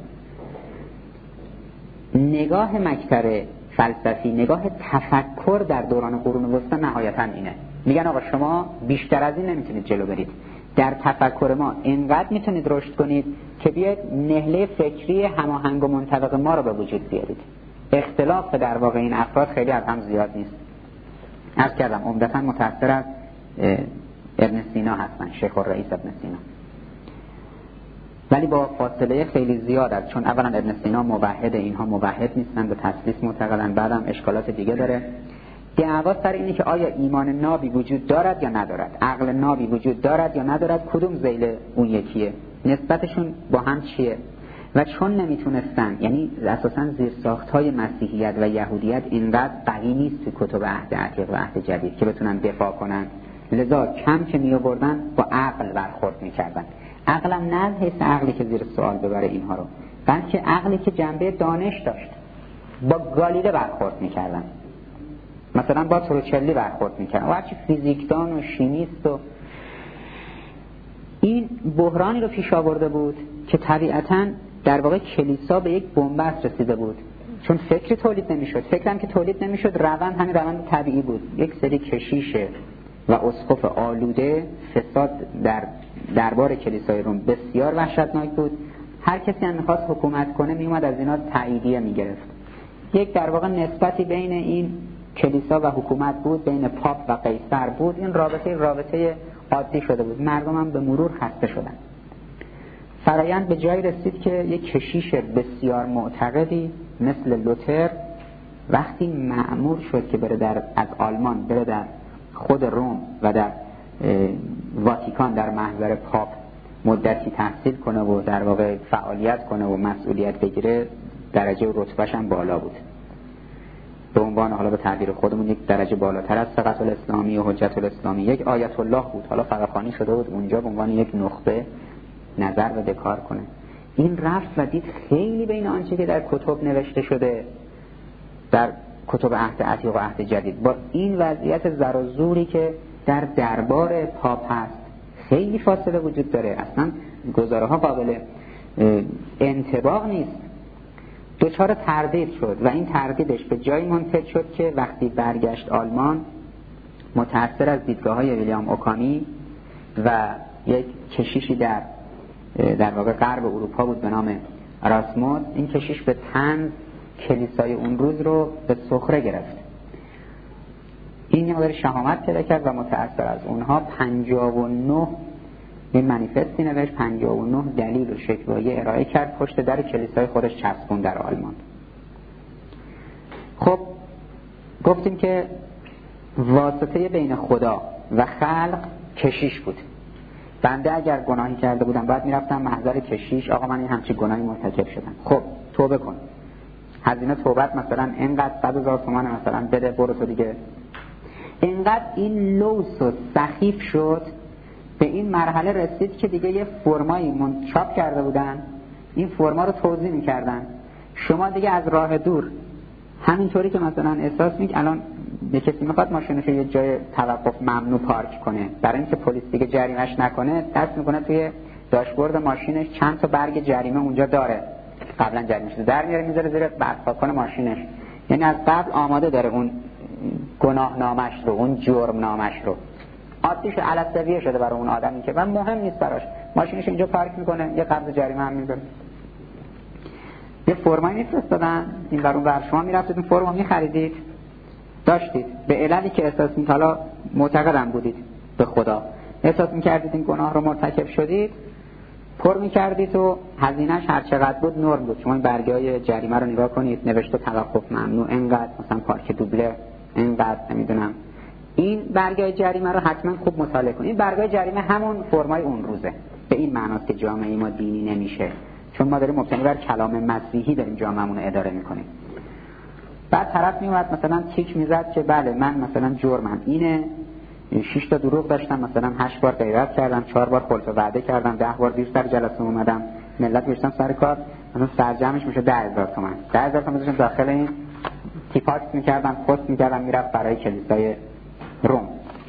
نگاه مکتر فلسفی، نگاه تفکر در دوران قرون وسطی نهایتا اینه. میگن آقا شما بیشتر از این نمیتونید جلو برید. در تفکر ما اینقدر میتونید رشد کنید که بیاید نهله فکری هماهنگ و منطبق ما رو به وجود بیارید. اختلاف در واقع این افراد خیلی از هم زیاد نیست. عرض کردم عمدتاً متأثر از ابن سینا هستن، شیخ الرئیس ابن سینا، ولی با فاصله خیلی زیاد است. چون اولا ابن سینا موحد، اینها موحد نیستن، به تثلیث معتقدن، بعدم اشکالات دیگه داره. دعوا سر اینه که آیا ایمان نابی وجود دارد یا ندارد، عقل نابی وجود دارد یا ندارد، کدوم ذیل اون یکیه، نسبتشون با هم چیه. و چون نمیتونستن، یعنی اساساً زیرساخت‌های مسیحیت و یهودیت اینقدر قوی نیست تو کتب عهد عتیق و عهد جدید که بتونن دفاع کنن، لذا کم که میآوردن با عقل برخورد میکردن. عقلم نه حیث عقلی که زیر سوال ببره اینها رو، بلکه عقلی که جنبه دانش داشت. با گالیله برخورد میکردن، مثلا با تروچلی برخورد میکردن و هرچی فیزیکدان و شیمیست. و این بحرانی رو پیش آورده بود که طبیعتاً در واقع کلیسا به یک بنبست رسیده بود، چون فکری تولید نمیشد. فکرم که تولید نمیشد، روند همین روند طبیعی بود. یک سری کشیش و اسقف آلوده، فساد در دربار کلیسای روم بسیار وحشتناک بود. هر کسی هم میخواست حکومت کنه میومد از اینا تاییدیه میگرفت. یک در واقع نسبتی بین این کلیسا و حکومت بود، بین پاپ و قیصر بود. این رابطه عادی شده بود. مردم هم به مرور خسته شدن. فرایند به جایی رسید که یک کشیش بسیار معتقدی مثل لوتر وقتی مأمور شد که بره از آلمان بره در خود روم و در واتیکان در محضر پاپ مدتی تحصیل کنه و در واقع فعالیت کنه و مسئولیت بگیره، درجه و رتبه‌ش هم بالا بود. به عنوان حالا به تعبیر خودمون یک درجه بالاتر از فقط الاسلامی و حجت الاسلامی، یک آیت الله بود. حالا فقاهانی شده بود اونجا به عنوان یک نخبه نظر و دکار کنه. این رفت و دید خیلی بین آنچه که در کتب نوشته شده در کتب عهد عتیق و عهد جدید با این وضعیت زر و زوری که در دربار پاپ هست خیلی فاصله وجود داره. اصلا گزاره ها قابل انطباق نیست. دچار تردید شد و این تردیدش به جایی منتج شد که وقتی برگشت آلمان، متأثر از دیدگاه‌های ویلیام اوکانی و یک کشیشی در واقع غرب اروپا بود به نام راسموس، این کشیش به طنز کلیسای اون روز رو به سخره گرفت. این یه شهامت پیدا کرد و متأثر از اونها 59 این منیفستی نوشت، 59 دلیل و شکوایه ارائه کرد، پشت در کلیسای خودش چسبون در آلمان. خب گفتیم که واسطه بین خدا و خلق کشیش بود. بنده اگر گناهی کرده بودم باید میرفتم محضر کشیش، آقا من این همچین گناهی مرتکب شدم، خب توبه کن، هزینه توبت مثلا اینقدر 100,000 تومان مثلا بده، برو تو دیگه. اینقدر این لوس و سخیف شد، به این مرحله رسید که دیگه یه فرمایی چاپ کرده بودن، این فرما رو توزیع می‌کردن. شما دیگه از راه دور همینطوری که مثلا احساس می‌کنید الان یه کسی میخواد ماشینش یه جای توقف ممنوع پارک کنه، برای اینکه پلیس دیگه جریمه‌اش نکنه دست میکنه توی داشبورد ماشینش چند تا برگ جریمه اونجا داره، قبلا جریمه شده، در میاره میذاره زیر برق‌کن ماشینش. یعنی از قبل آماده داره اون گناه نامش رو، اون جرم نامش رو. عادیش علسویه شده برای اون آدمی که و مهم نیست براش، ماشینش اینجا پارک میکنه، یه قبض جریمه هم میذاره. یه فرمایی میفرستادن این برون بر، شما میرفتید این فرما میخریدید، داشتید به عللی که احساس می‌کردید، حالا معتقدم بودید به خدا، احساس می‌کردید این گناه رو مرتکب شدید، پر می‌کردید و هزینه‌اش هر چقدر بود نرم بود. شما این برگه‌های جریمه رو نگاه کنید، نوشته توقف ممنوع اینقدر، مثلا پارک دوبله اینقدر، نمیدونم. این برگه‌های جریمه رو حتما خوب مطالعه کنید. این برگه‌های جریمه همون فرمای اون روزه. به این معناست که جامعه ما دینی نمیشه، چون ما داریم مبتنی بر کلام مسیحی داریم جامعه‌مون رو اداره می‌کنیم. بعد طرف میومد مثلا تیک میزد که بله من مثلا جرمم اینه، 6 تا دروغ داشتم، مثلا 8 بار غیبت کردم، 4 بار خلف وعده کردم، 10 بار دیر سر جلسه اومدم، ملت گشتم سر کار، مثلا سرجمش میشه 10,000 تومان. 10,000 تومان داشتم داخل این تیپاکس میکردم، پست میکردم، میرفت برای کلیسای روم.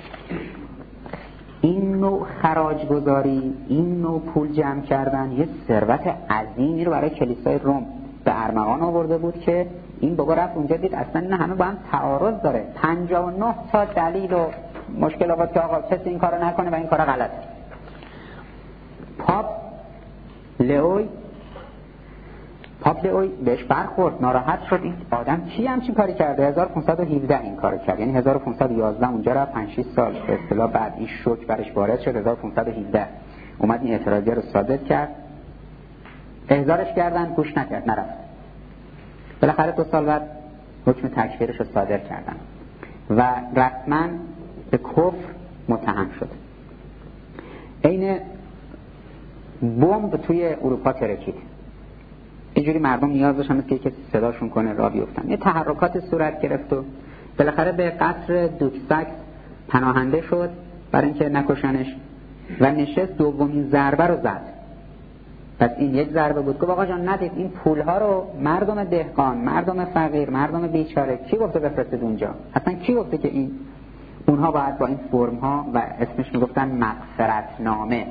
این نوع خراج گذاری، این نوع پول جمع کردن یه ثروت عظیمی رو برای کلیسای روم به ارمغان آورده بود که این بابا رفت اونجا دید اصلا این همه با هم تعارض داره، 59 تا دلیل و مشکل آورد که آقا کسی این کارو نکنه و این کارا غلطه. پاپ لئوی بهش برخورد، ناراحت شد، این آدم کی همچین کاری کرده؟ 1517 این کارو کرد، یعنی 1511 اونجا رفت 5-6 سال به اصطلاح بعد این شوک برش وارد شد. 1517 اومد این اعتراضیه رو صادر کرد، احضارش کردن، گوش نکرد، نرفت. بالاخره 2 سال بعد حکم تکفیرش رو صادر کردن و رسما به کفر متهم شد. عین بمب توی اروپا ترکید، اینجوری مردم نیاز داشتن که کسی صداشون کنه راه بیفتن. یه تحرکات صورت گرفت و بالاخره به قصر دوکساکس پناهنده شد برای اینکه نکشنش و نشست دومین ضربه رو زد. پس این یک ضربه بود. گفت آقا جان ندید این پولها رو مردم دهقان، مردم فقیر، مردم بیچاره کی گفته بفرستید اونجا؟ اصلا کی گفته که این اونها باید با این فرم ها و اسمش میگفتن مغفرتنامه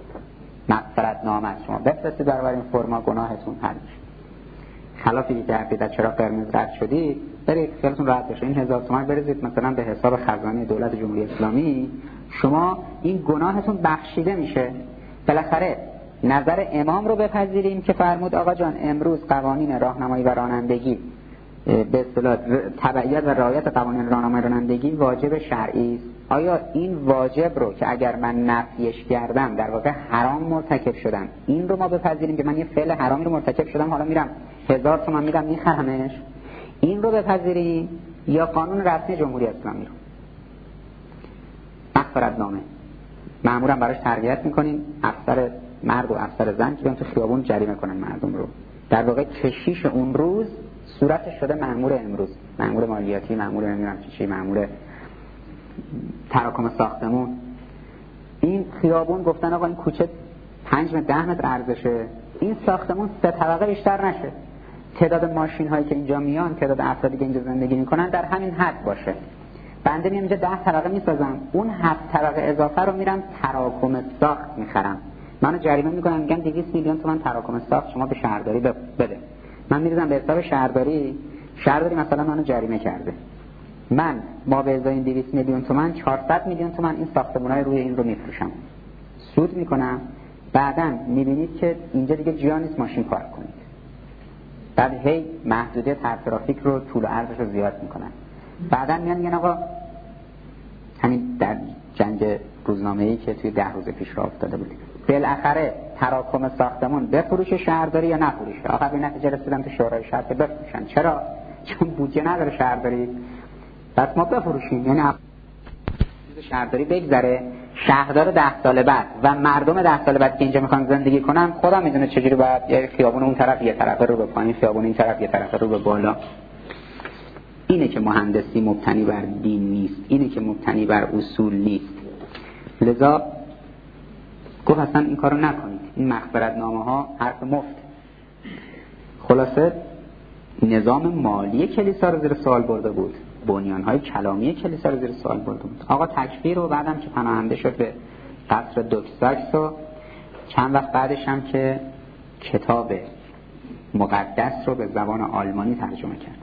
شما بفرستید برای این فرما گناهتون حل میشه. خلافی که کردید چرا قرمز رد شدید برید خیالتون راحت بشه، این 1000 تومان بریزید مثلا به حساب خزانه دولت جمهوری اسلامی، شما این گناهتون بخشیده میشه. بالاخره نظر امام رو بپذیریم که فرمود آقا جان امروز قوانین راهنمایی و رانندگی به اصطلاح تبعیت و رعایت قوانین راهنمایی و رانندگی واجب شرعی است. آیا این واجب رو که اگر من نفیش کردم در واقع حرام مرتکب شدم، این رو ما بپذیریم که من یه فعل حرامی رو مرتکب شدم حالا میرم 1000 تومان میدم میخرمش، این رو بپذیریم یا قانون رسمی جمهوری اسلامی رو؟ مغفرتنامه مأمورم براش تربیت میکنیم، افسر مرد و افسر زن که بیان تو خیابون جریمه کنن مردم رو. در واقع کشیش اون روز صورتش شده مأمور امروز، مأمور مالیاتی، مأمور نمیدونم چی، مأمور تراکم ساختمون. این خیابون گفتن آقا این کوچه 5 متر 10 متر ارزشه، این ساختمون 3 طبقه بیشتر نشه، تعداد ماشین هایی که اینجا میان، تعداد افرادی که اینجا زندگی میکنن در همین حد باشه. بنده میام اینجا 10 طبقه میسازم، اون 7 طبقه اضافه رو میرم تراکم ساخت میخرم، منو جریمه میکنن، میگن 200 میلیون تومان تراکم ساخت شما به شهرداری بده. من میریزم به حساب شهرداری مثلا منو جریمه کرده، من ما به ازای این 200 میلیون تومان 400 میلیون تومان این ساختمان‌های روی این رو میفروشم، سود میکنم. بعداً میبینید که اینجا دیگه جا نیست ماشین پارک کنید، بعد هی محدودیت ترافیک رو طول و عرضش رو زیاد میکنن. بعداً میگن آقا همین در جنگ روزنامه‌ای که توی 10 روز پیش راه افتاده بود، بالاخره تراکم ساختمون بفروشه شهرداری یا نفروشه؟ آخر به نتیجه رسیدن تو شورای شهر که بفروشن. چرا؟ چون بودجه نداره شهرداری، پس ما بفروشیم. یعنی شهرداری بگذره، شهردار 10 سال بعد و مردم 10 سال بعد که اینجا میخوان زندگی کنن خدا میدونه چجوری باید یه خیابون اون طرف یه طرف رو به پایین، خیابون این طرف یه طرف رو به بالا. اینه که مهندسی مبتنی بر دین نیست، اینه که مبتنی بر اصول نیست. لذا گفت اصلا این کارو نکنید، این مغفرتنامه ها حرف مفت. خلاصه نظام مالی کلیسا رو زیر سوال برده بود، بنیان‌های کلامی کلیسا رو زیر سوال برده بود. آقا تکفیر رو بعدم که پناهنده شد به قصر دوکساکس و چند وقت بعدش هم که کتاب مقدس رو به زبان آلمانی ترجمه کرد.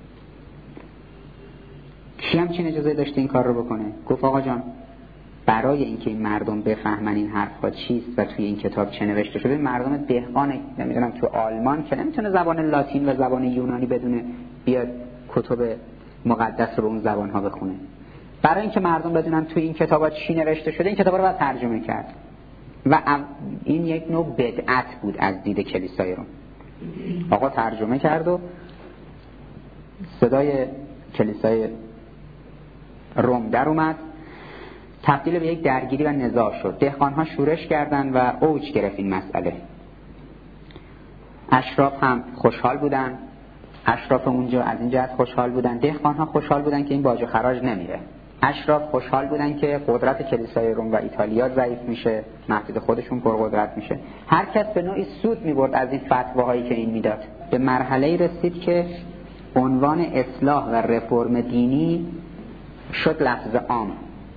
کی همچین اجازه داشته این کار رو بکنه؟ گفت آقا جان برای اینکه این مردم بفهمن این حرفا چیست و توی این کتاب چه نوشته شده، مردم دهقان نمیدونم تو آلمان که نمیتونه زبان لاتین و زبان یونانی بدونه بیاد کتب مقدس رو به اون زبان‌ها بخونه، برای اینکه مردم بدونن توی این کتابا چی نوشته شده این کتابا رو باید ترجمه کرد. و این یک نوع بدعت بود از دید کلیسای روم. آقا ترجمه کرد و صدای کلیسای روم در اومد، تبدیل به یک درگیری و نزاع شد. دهقان‌ها شورش کردند و اوج گرفت این مسئله. اشراف هم خوشحال بودن، اشراف اونجا از این جهت خوشحال بودن، دهقان‌ها خوشحال بودن که این باج و خراج نمیره. اشراف خوشحال بودن که قدرت کلیسای روم و ایتالیا ضعیف میشه، محدود خودشون پرقدرت میشه. هر کس به نوعی سود میبرد از این فتواهایی که این میداد. به مرحله‌ای رسید که عنوان اصلاح و رفرم دینی شد لفظ عام.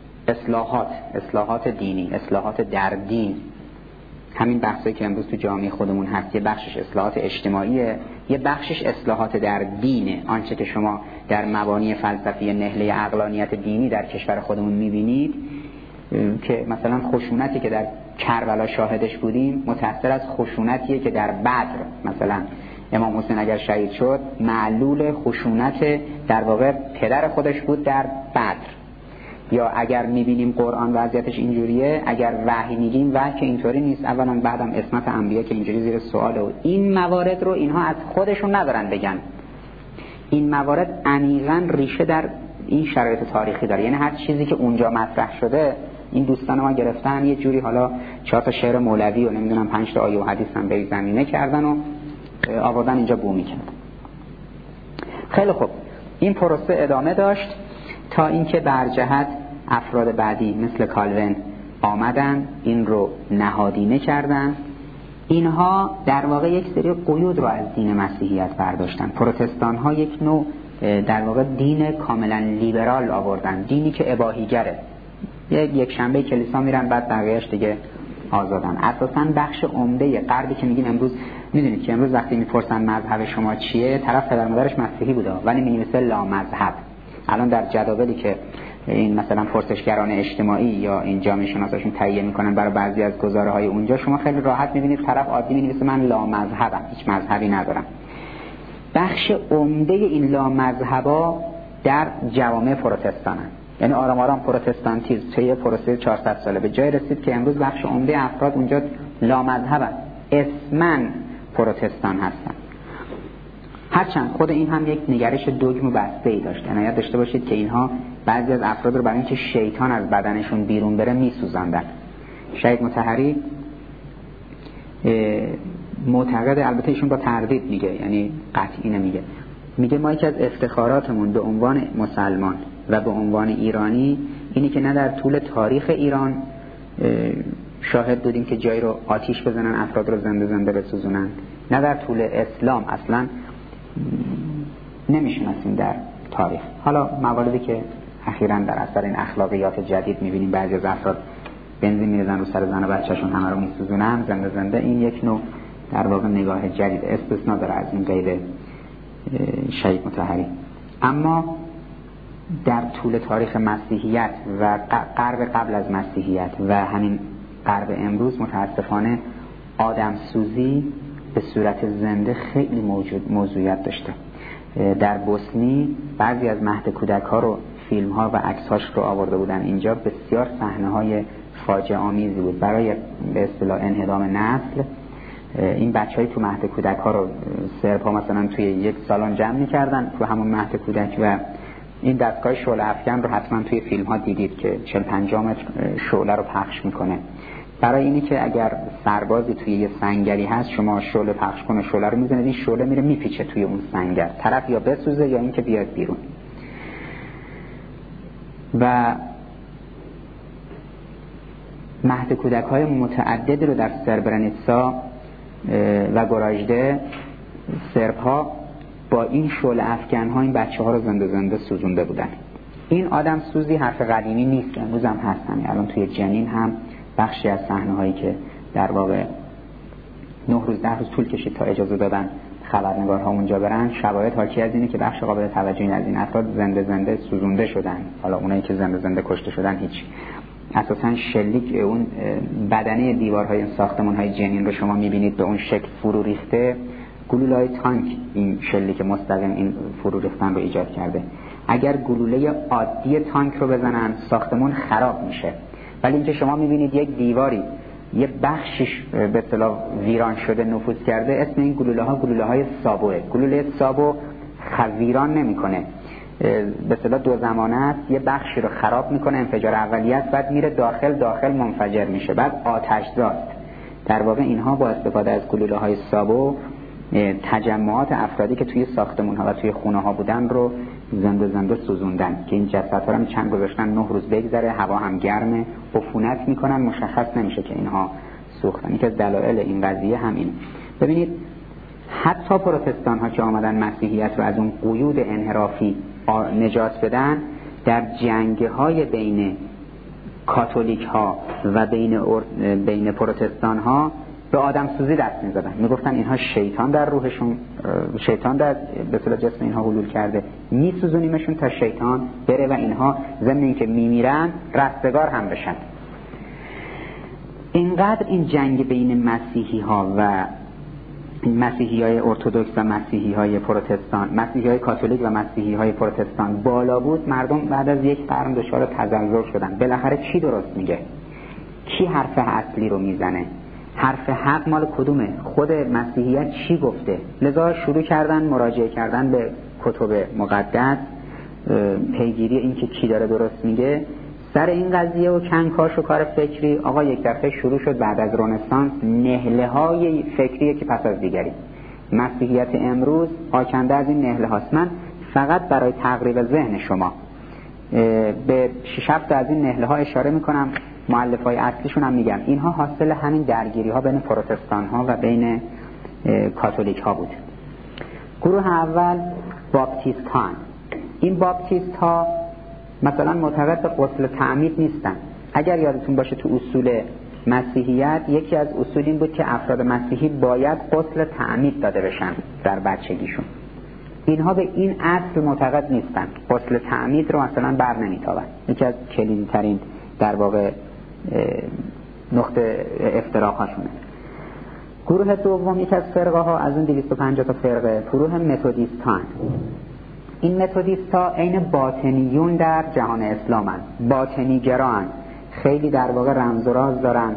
اصلاحات دینی، اصلاحات در دین. همین بحثی که امروز تو جامعه خودمون هست، یه بخشش اصلاحات اجتماعیه، یه بخشش اصلاحات در دینه. آنچه که شما در مبانی فلسفی نهله عقلانیت دینی در کشور خودمون میبینید که مثلا خشونتی که در کربلا شاهدش بودیم متأثر از خشونتیه که در بدر مثلا امام حسین اگر شهید شد معلول خشونت در واقع پدر خودش بود در بدر. یا اگر میبینیم قرآن وضعیتش اینجوریه، اگر وحی میگیم وحی که اینطوری نیست، اولا بعدم عصمت انبیا که اینجوری زیر سواله. و این موارد رو اینها از خودشون ندارن بگن، این موارد عمیقاً ریشه در این شرایط تاریخی داره. یعنی هر چیزی که اونجا مطرح شده این دوستان ما گرفتن یه جوری حالا 4 تا شعر مولوی و نمیدونم 5 تا آیه و حدیث هم به زمینه کردن و آوردن اینجا بومی کردن. خیلی خوب، این پروسه ادامه داشت تا اینکه بر جهت افراد بعدی مثل کالوین آمدن، این رو نهادینه کردن. اینها در واقع یک سری قیود رو از دین مسیحیت برداشتن. پروتستان ها یک نوع در واقع دین کاملا لیبرال آوردن، دینی که اباحیگره. یک شنبه کلیسا میرن بعد بقیه‌اش دیگه آزادن. اساساً بخش عمده غربی که میگیم امروز، میدونید که امروز وقتی میپرسن مذهب شما چیه، طرف پدر مادرش مسیحی بوده ولی مینویسه لا مذهب. الان در جداولی که این مثلا پرسشگران اجتماعی یا این جامعه شناساشون تهیه میکنن برای بعضی از گزاره‌های اونجا، شما خیلی راحت میبینید طرف عادی مینویسه من لا مذهبم، هیچ مذهبی ندارم. بخش عمده این لا مذهبا در جوامع پروتستانن. یعنی آرام آرام پروتستانتیسم طی پروسه 400 ساله به جای رسید که امروز بخش عمده افراد اونجا لا مذهبن، اسماً پروتستان هستن. هرچند خود این هم یک نگرش دوگم و بسته‌ای داشت. عنایت داشته باشید که اینها بعضی از افراد رو برای اینکه شیطان از بدنشون بیرون بره میسوزاندن. شهید مطهری معتقد، البته ایشون با تردید میگه، یعنی قطعی نمیگه، میگه ما یکی از افتخاراتمون به عنوان مسلمان و به عنوان ایرانی اینی که نه در طول تاریخ ایران شاهد بودیم که جایی رو آتیش بزنن افراد رو زنده بسوزونن، نه در طول اسلام اصلا نمیشناسیم در تاریخ. حالا مواردی که اخیراً در اثر این اخلاقیات جدید میبینیم بعضی از افراد بنزین میریزن رو سر زن و بچه‌شون همه رو میسوزونن زنده، این یک نوع در واقع نگاه جدید استثناء داره از این قید شهید مطهری. اما در طول تاریخ مسیحیت و غرب قبل از مسیحیت و همین غرب امروز متاسفانه آدمسوزی به صورت زنده خیلی موضوعیت داشته. در بوسنی بعضی از مهد کودک ها رو فیلم ها و عکس هاش رو آورده بودن اینجا، بسیار صحنه های فاجعه آمیزی بود برای به اصطلاح انهدام نسل. این بچهای تو مهد کودک ها رو سرب ها مثلا توی یک سالن جمع می‌کردن تو همون مهد کودک و این دستگاه شعله افکن رو حتما توی فیلم ها دیدید که 40-50 متر شعله رو پخش میکنه. برای اینی که اگر سربازی توی یه سنگری هست شما شعله پخش کنه، شعله رو میزنید، این شعله میره میپیچه توی اون سنگر، طرف یا بسوزه یا اینکه بیاد بیرون. و مهد کودک های متعدد رو در سربرنیتسا و گراژده سرب ها با این شعله افکن ها این بچه ها رو زنده سوزونده بودن. این آدم سوزی حرف قدیمی نیست، امروز هم هستن. الان توی جنین هم بخشی از صحنه هایی که در واقع 9 روز 10 روز طول کشید تا اجازه دادن خبرنگارها اونجا برن، شواهد حاکی از اینه که بخش قابل توجهی از این افراد زنده سوزونده شدن. حالا اونایی که زنده کشته شدن هیچ. اساساً شلیک اون بدنه دیوارهای این ساختمان‌های جنین رو شما می‌بینید به اون شکل فرو ریخته. گلوله‌های تانک این شلیک مستقیم این فرو ریختن رو ایجاد کرده. اگر گلوله عادی تانک رو بزنن ساختمان خراب میشه، ولی اینکه شما می‌بینید یک دیواری یه بخشش به اصطلاح ویران شده نفوذ کرده، اسم این گلوله‌های سابوه. گلوله سابو ویران نمی‌کنه، به اصطلاح دو زمانه است، یه بخشی رو خراب میکنه، انفجار اولیه است، بعد میره داخل منفجر میشه، بعد آتش زاست. در واقع اینها با استفاده از گلوله‌های سابو تجمعات افرادی که توی ساختمون ها و توی خونه ها بودن رو زنده سوزوندن که این جسدها رو چند گذاشتن 9 روز بگذره، هوا هم گرمه، عفونت میکنن، مشخص نمیشه که اینها سوختن. که دلایل این قضیه همین. ببینید حتی پروتستان ها که آمدن مسیحیت رو از اون قیود انحرافی نجات بدن، در جنگ های بین کاتولیک ها و بین پروتستان ها به آدم سوزی دست می‌زدن، میگفتن اینها شیطان در روحشون، شیطان در به اصطلاح جسم اینها حلول کرده، میسوزونیمشون تا شیطان بره و اینها ضمن اینکه میمیرن رستگار هم بشن. اینقدر این جنگ بین مسیحی ها و مسیحی های ارتدوکس و مسیحی های پروتستان، مسیحی های کاتولیک و مسیحی های پروتستان بالا بود، مردم بعد از یک قرن دچار تزلزل شدن. بالاخره چی درست میگه؟ کی حرف اصلی رو میزنه؟ حرف حق مال کدومه؟ خود مسیحیت چی گفته؟ لذا شروع کردن مراجعه کردن به کتب مقدس، پیگیری این که کی داره درست میگه. سر این قضیه و کنکاش و کار فکری آقا یک دفعه شروع شد بعد از رنسانس نهله های فکری که پس از دیگری. مسیحیت امروز آکنده از این نهله هاست. من فقط برای تقریب ذهن شما به 6-7 از این نهله ها اشاره میکنم، مؤلف های اصلیشون هم میگم. اینها حاصل همین درگیری ها بین پروتستان ها و بین کاتولیک ها بود. گروه اول باپتیست ها. این باپتیست ها مثلا معتقد به غسل تعمید نیستن. اگر یادتون باشه تو اصول مسیحیت یکی از اصول این بود که افراد مسیحی باید غسل تعمید داده بشن در بچگیشون. اینها به این اصل معتقد نیستن، غسل تعمید رو مثلا بر نمیتابن. یکی از کلیدی ترین در واقع نقطه افتراق هاشونه. گروه دوم یک از فرقه ها از اون 250 تا فرقه، گروه متودیستان. این متودیست ها عین باطنیون در جهان اسلام هستند، باطنیگران، خیلی در واقع رمز و راز دارن،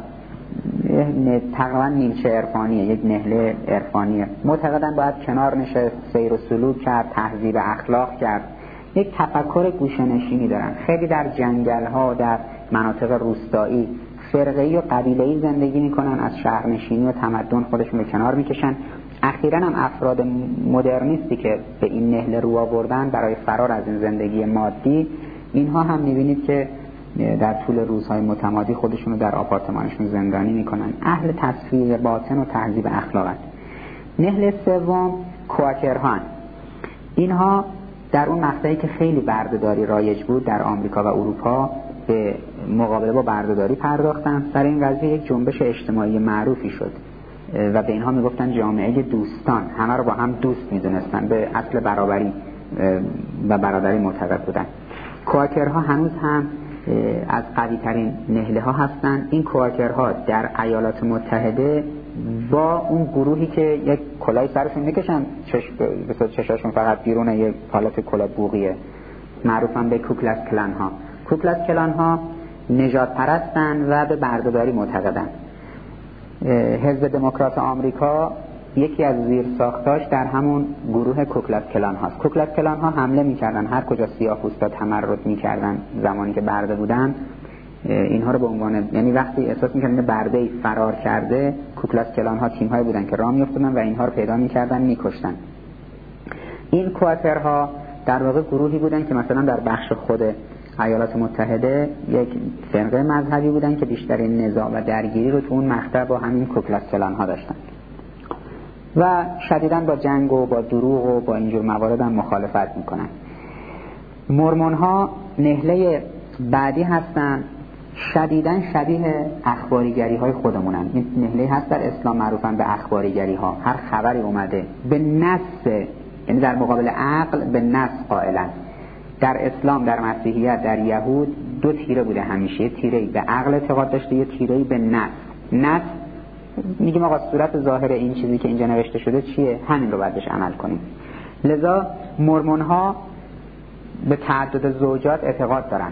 تقریبا نیمچه عرفانیه، یک نهله عرفانیه. معتقدن باید کنار نشست، سیر و سلوک کرد، تهذیب اخلاق کرد. یک تفکر گوشه‌نشینی دارن، خیلی در جنگل ها، در مناطق روستایی فرقه‌ای و قبیله‌ای زندگی میکنن، از شهرنشینی و تمدن خودشون به کنار میکشن. اخیراً هم افراد مدرنیستی که به این نهله رو آوردن برای فرار از این زندگی مادی، اینها هم میبینید که در طول روزهای متمادی خودشونو در آپارتمانشون زندانی میکنن. اهل تصفیه باطن و تهذیب اخلاق هستند. نهله سوم کوآکرها. اینها در اون مقطعی که خیلی بردهداری رایج بود در آمریکا و اروپا به مقابله با بردهداری پرداختن. سر این قضیه یک جنبش اجتماعی معروفی شد و به اینها میگفتن جامعه دوستان، همه رو با هم دوست میدونستن، به اصل برابری و برادری معتقد بودن. کوآکرها هنوز هم از قوی ترین نهله ها هستن. این کوآکرها در ایالات متحده با اون گروهی که یک کلاه سرشون میکشن، چشاشون فقط بیرونه، یک حالت کلاه بوقیه، معروفن به کوکلاس کلان ها. کوکلاس کلان ها نژاد پرستن و به بردهداری معتقدن. حزب دموکرات آمریکا یکی از زیرساختاش در همون گروه کوکلاس کلان هاست. کوکلاس کلان ها حمله میکردن هر کجا سیاه‌پوستا تمرد میکردن زمانی که برده بودن، اینها رو به عنوان، یعنی وقتی احساس میکردن برده‌ای فرار کرده، کوکلاس کلان ها تیم‌هایی بودن که راه میافتادن و اینها رو پیدا میکردن، میکشتن. این کوآکرها در واقع گروهی بودن که مثلا در بخش خود ایالات متحده یک فرقه مذهبی بودن که بیشترین نزاع و درگیری رو تو اون مقطع با همین کوکلاس کلان ها داشتن و شدیداً با جنگ و با دروغ و با اینجور موارد هم مخالفت میکنن. مورمون ها نهله بعدی هستن، شدیداً شبیه اخباریگری های خودمونن. این نهله هست در اسلام معروفن به اخباریگری ها. هر خبری اومده به نص، یعنی در مقابل عقل به نص قائلن. در اسلام، در مسیحیت، در یهود دو تیره بوده همیشه، تیره‌ای به عقل اعتقاد داشته، یه تیره‌ای به نص. نص میگیم آقا صورت ظاهر این چیزی که اینجا نوشته شده چیه، همین رو باید بهش عمل کنیم. لذا مورمون ها به تعدد زوجات اعتقاد دارن.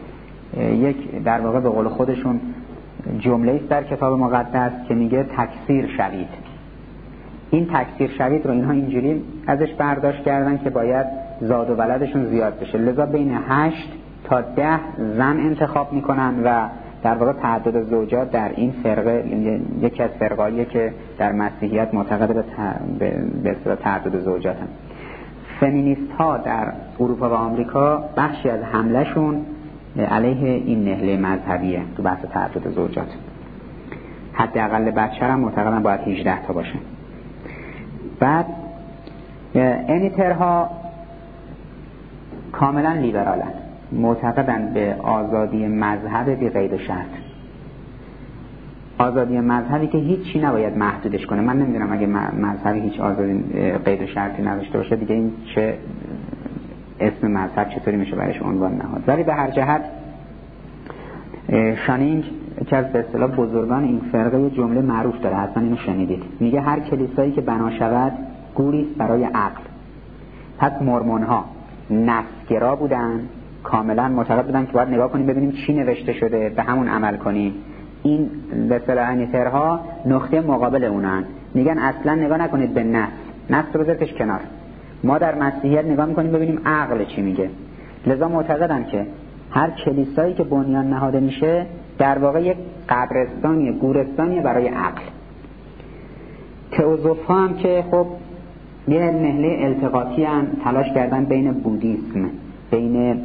یک در واقع به قول خودشون جمله‌ای است در کتاب مقدس که میگه تکثیر شوید. این تکثیر شوید رو اینها اینجوری ازش برداشت کردن که باید زاد و ولدشون زیاد بشه. لذا بین 8 تا 10 زن انتخاب میکنن و در واقع تعدد زوجات در این فرقه یکی از فرقاییه که در مسیحیت معتقد به اصطلاح تعدد زوجات هم. فمینیست ها در اروپا و آمریکا بخشی از حملهشون علیه این نهله مذهبیه تو بحث تعدد زوجات. حداقل بچه هم معتقدن باید 18 تا باشه. بعد انیترها کاملا لیبرالن، معتقدن به آزادی مذهب بی قید و شرط. آزادی مذهبی که هیچی نباید محدودش کنه. من نمیدونم اگه مذهبی هیچ آزادی قید و شرطی نداشته باشه دیگه این چه اسم مذهب چطوری میشه برایش عنوان نهاد. ولی به هر جهت شانینگ که از به اصطلاح بزرگان این فرقه یه جمله معروف داره، حتما اینو شنیدید. میگه هر کلیسایی که بنا شود گوریست برای عقل. پس مورمون‌ها نفس‌گرا بودن، کاملا معتقد بودن که باید نگاه کنیم ببینیم چی نوشته شده به همون عمل کنیم. این به اصطلاح انیترها نقطه مقابل اونن، میگن اصلا نگاه نکنید به نفس رو بذارتش کنار، ما در مسیحیت نگاه میکنیم ببینیم عقل چی میگه. لذا معتقدن که هر کلیسایی که بنیان نهاده میشه در واقع یک قبرستانی، گورستانی برای عقل. تئوزوفا هم که خب یه نهله التقاطی هم تلاش کردن بین بودیسم، بین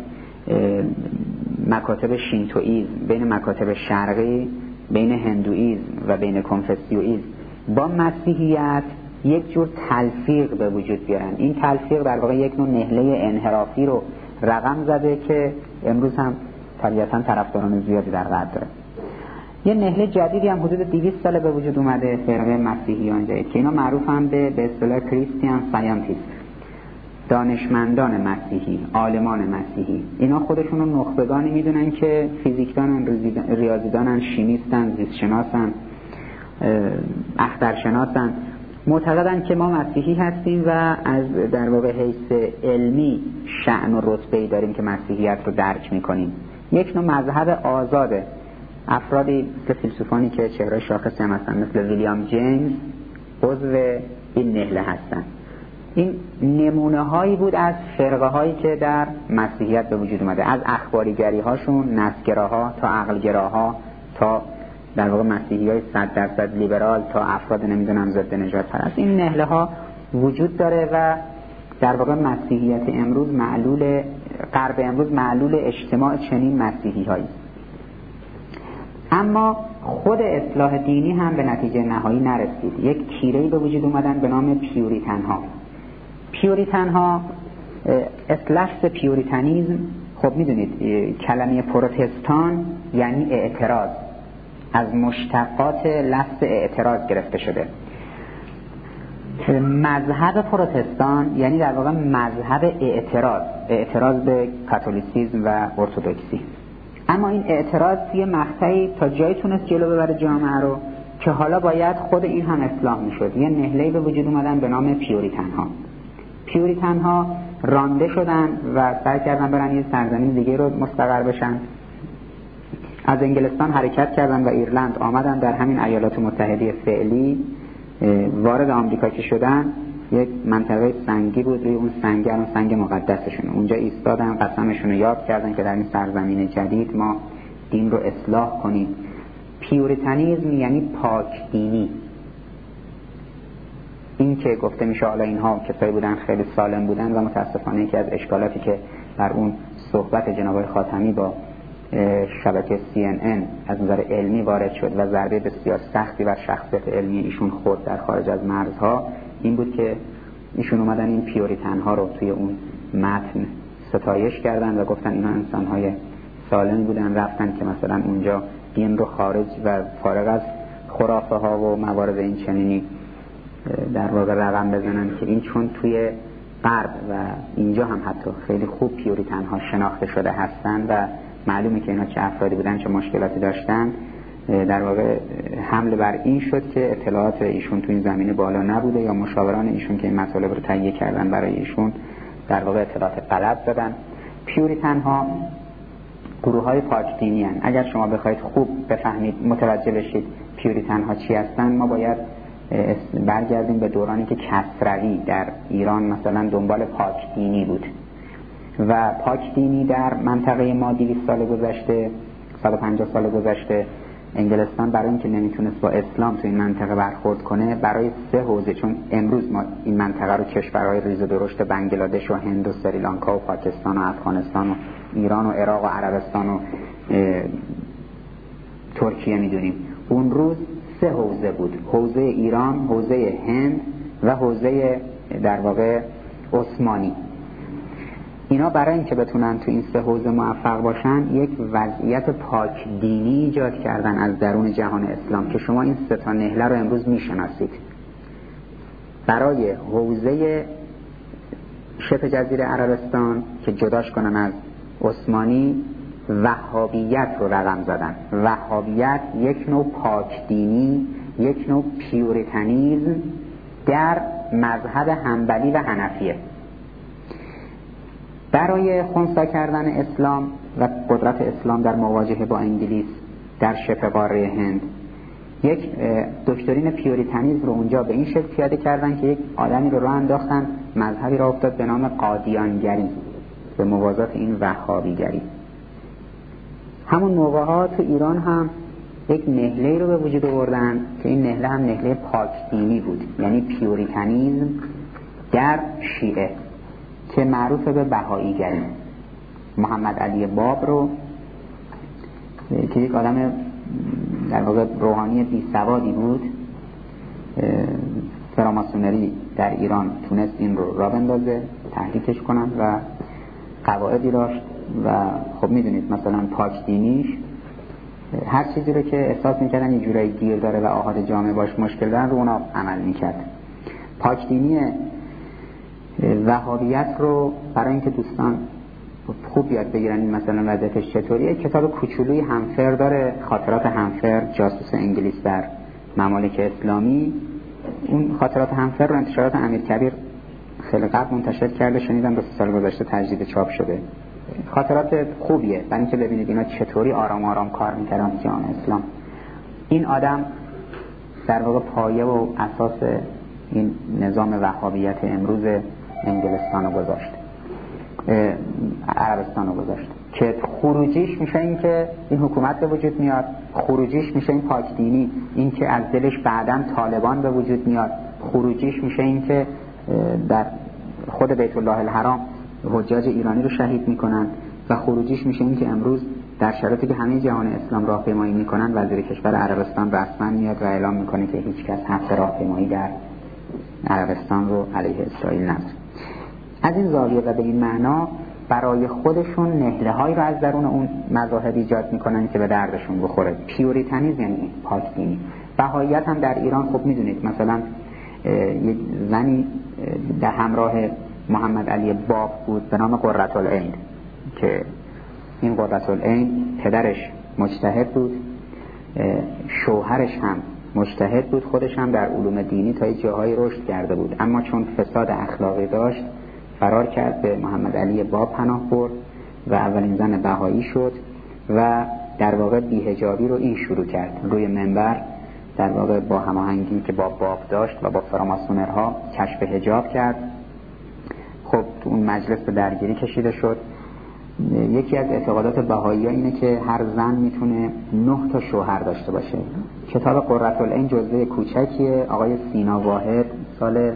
مکاتب شینتوئیسم، بین مکاتب شرقی، بین هندوئیسم و بین کنفوسیوئیسم با مسیحیت یک جور تلفیق به وجود بیارن. این تلفیق در واقع یک نوع نهله انحرافی رو رقم زده که امروز هم طبیعتاً طرفداران زیادی در غرب داره. یه نهله جدیدی هم حدود 200 ساله به وجود اومده، فرقه مسیحیان جدید که اینا معروف هم به اصطلاح کریستیان ساینتیست، دانشمندان مسیحی، عالمان مسیحی. اینا خودشون رو نخبگانی میدونن که فیزیکدانن، ریاضیدانن، شیمیستن، زیستشناسن، اخترشناسن. معتقدن که ما مسیحی هستیم و از در واقع حیث علمی شأن و رتبه‌ای داریم که مسیحیت رو درک میکنیم. یک نوع مذهب آزاده. افرادی مثل فیلسوفانی که چهره شاخصی هم هستن مثل ویلیام جیمز عضو این نهله هستن. این نمونه هایی بود از فرقه هایی که در مسیحیت به وجود اومده، از اخباریگری هاشون، نسگراها تا عقلگراها تا در واقع مسیحی های 100% لیبرال تا افراد نمیدونم ضد نژاد پرست. این نهله ها وجود داره و در واقع مسیحیت امروز معلول، غرب امروز معلول اجتماع چنین مسیحی هایی. اما خود اصلاح دینی هم به نتیجه نهایی نرسید. یک تیره‌ای به وجود اومدن به نام پیوریتن ها. پیوریتن ها لفظ پیوریتنیزم، خب میدونید کلمه پروتستان یعنی اعتراض، از مشتقات لفظ اعتراض گرفته شده. مذهب پروتستان یعنی در واقع مذهب اعتراض به کاتولیسیسم و ارتدوکسی. اما این اعتراض یه مقطعی تا جایی تونست جلو ببره جامعه رو که حالا باید خود این هم اصلاح میشد. یه نهله‌ای به وجود اومدن به نام پیوریتن ها. پیوریتن ها رانده شدن و سعی کردن برن یه سرزمین دیگه رو مستقر بشن. از انگلستان حرکت کردن و ایرلند آمدن، در همین ایالات متحده فعلی وارد آمریکا که شدن یک منطقه سنگی بود، روی اون سنگ مقدسشون، اونجا ایستادن، قسمشون رو یاد کردن که در این سرزمین جدید ما دین رو اصلاح کنیم. پیوریتنیزم یعنی پاک دینی. این که گفته میشه حالا اینها کسایی بودن خیلی سالم بودن و متاسفانه یکی از اشکالاتی که بر اون صحبت جناب آقای خاتمی با شبکه CNN از نظر علمی وارد شد و ضربه بسیار سختی بر شخصیت علمی ایشون خورد در خارج از مرزها، این بود که ایشون اومدن این پیوریتن ها رو توی اون متن ستایش کردن و گفتن اینا انسان‌های سالم بودن، رفتن که مثلا اونجا دین رو خارج و فارغ از خرافه ها و موارد این چنینی در واقع رقم بزنن که این چون توی غرب و اینجا هم حتی خیلی خوب پیوریتن ها شناخته شده هستن و معلومه که اینا چه افرادی بودن، چه مشکلاتی داشتن، در واقع حمله بر این شد که اطلاعات ایشون تو این زمینه بالا نبوده یا مشاوران ایشون که این مطالب رو تهیه کردن برای ایشون در واقع اطلاعات غلط دادن. پیوریتن ها گروه های پاک دینی هستند. اگر شما بخواید خوب بفهمید، متوجه بشید پیوریتن ها چی هستن، ما باید برگردیم به دورانی که کسروی در ایران مثلا دنبال پاک دینی بود و پاک دینی در منطقه ما 200 سال گذشته 150 سال گذشته انگلستان برای اینکه نمیتونست با اسلام تو این منطقه برخورد کنه، برای 3 حوزه، چون امروز ما این منطقه رو کشورهای ریز و درشت بنگلادش و هند و سریلانکا و پاکستان و افغانستان و ایران و عراق و عربستان و ترکیه میدونیم، اون روز 3 حوزه بود: حوزه ایران، حوزه هند و حوزه در واقع عثمانی. اینا برای اینکه بتونن تو این 3 حوزه موفق باشن یک وضعیت پاک دینی ایجاد کردن از درون جهان اسلام که شما این 3 تا نهله رو امروز میشناسید. برای حوزه شبه جزیره عربستان که جداش کنن از عثمانی، وهابیت رو رقم زدن. وهابیت یک نوع پاک دینی، یک نوع پیوریتنیزم در مذهب حنبلی و حنفیه. برای خنثی کردن اسلام و قدرت اسلام در مواجهه با انگلیس در شبه قاره هند، یک دکترین پیوریتنیزم رو اونجا به این شکل پیاده کردن که یک آدمی رو راه انداختن، مذهبی را افتاد به نام قادیانگری به موازات این وهابیگری. همون موقع ها تو ایران هم یک نهله رو به وجود آوردن که این نهله هم نهله پاک دینی بود، یعنی پیوریتنیزم در شیعه که معروف به بهاییگری. محمد علی باب رو که یک آدم در واقع روحانی بی سوادی بود، فراماسونری در ایران تونست این رو راه بندازه، تحریکش کنن و قواعدی داشت و خب میدونید مثلا پاک دینیش هر چیزی رو که احساس میکردن یه جورایی گیر داره و آحاد جامعه باش مشکل دارن رو اونا عمل میکرد. پاک دینی وهابیت رو برای اینکه دوستان خوب یاد بگیرن این مثلا وضعیتش چطوریه، کتاب کوچولوی همفر داره، خاطرات همفر، جاسوس انگلیس در ممالک اسلامی. اون خاطرات همفر رو انتشارات امیرکبیر خیلی قبل منتشر کرده، شنیدم 2 سال گذشته تجدید چاپ شده. خاطرات خوبیه برای اینکه ببینید اینا چطوری آرام آرام کار میکردن تو جهان اسلام. این آدم در واقع پایه و اساس این نظام وهابیت امروز انگلستان رو گذاشت، عربستان رو گذاشت که خروجیش میشه این که این حکومت به وجود میاد، خروجیش میشه این پاک دینی، این که از دلش بعداً طالبان به وجود میاد، خروجیش میشه این که در خود بیت الله الحرام حجاج ایرانی رو شهید میکنن و خروجیش میشه این که امروز در شرایطی که همه جهان اسلام راهپیمایی میکنن وزیر کشور عربستان رسما میاد و اعلام میکنه که هیچ کس حق راهپیمایی در عربستان رو علیه اسرائیل نداره. از این زاویه و به این معنا برای خودشون نهله هایی رو از درون اون مذاهب ایجاد میکنن که به دردشون بخوره. پیوریتنیسم یعنی پاک دینی. بهاییت هم در ایران خب میدونید مثلا یک زنی در همراه محمد علی باب بود به نام قرةالعین که این قرةالعین پدرش مجتهد بود، شوهرش هم مجتهد بود، خودش هم در علوم دینی تا یک جاهای رشد کرده بود، اما چون فساد اخلاقی داشت فرار کرد، به محمد علی باب پناه برد و اولین زن بهایی شد و در واقع بی‌حجابی رو این شروع کرد. روی منبر در واقع با هماهنگی که با باب داشت و با فراماسونرها کشف حجاب کرد. خب تو اون مجلس به درگیری کشیده شد. یکی از اعتقادات بهایی‌ها اینه که هر زن میتونه 9 تا شوهر داشته باشه. کتاب قرةالعین جزوه کوچکیه، آقای سینا واحد سال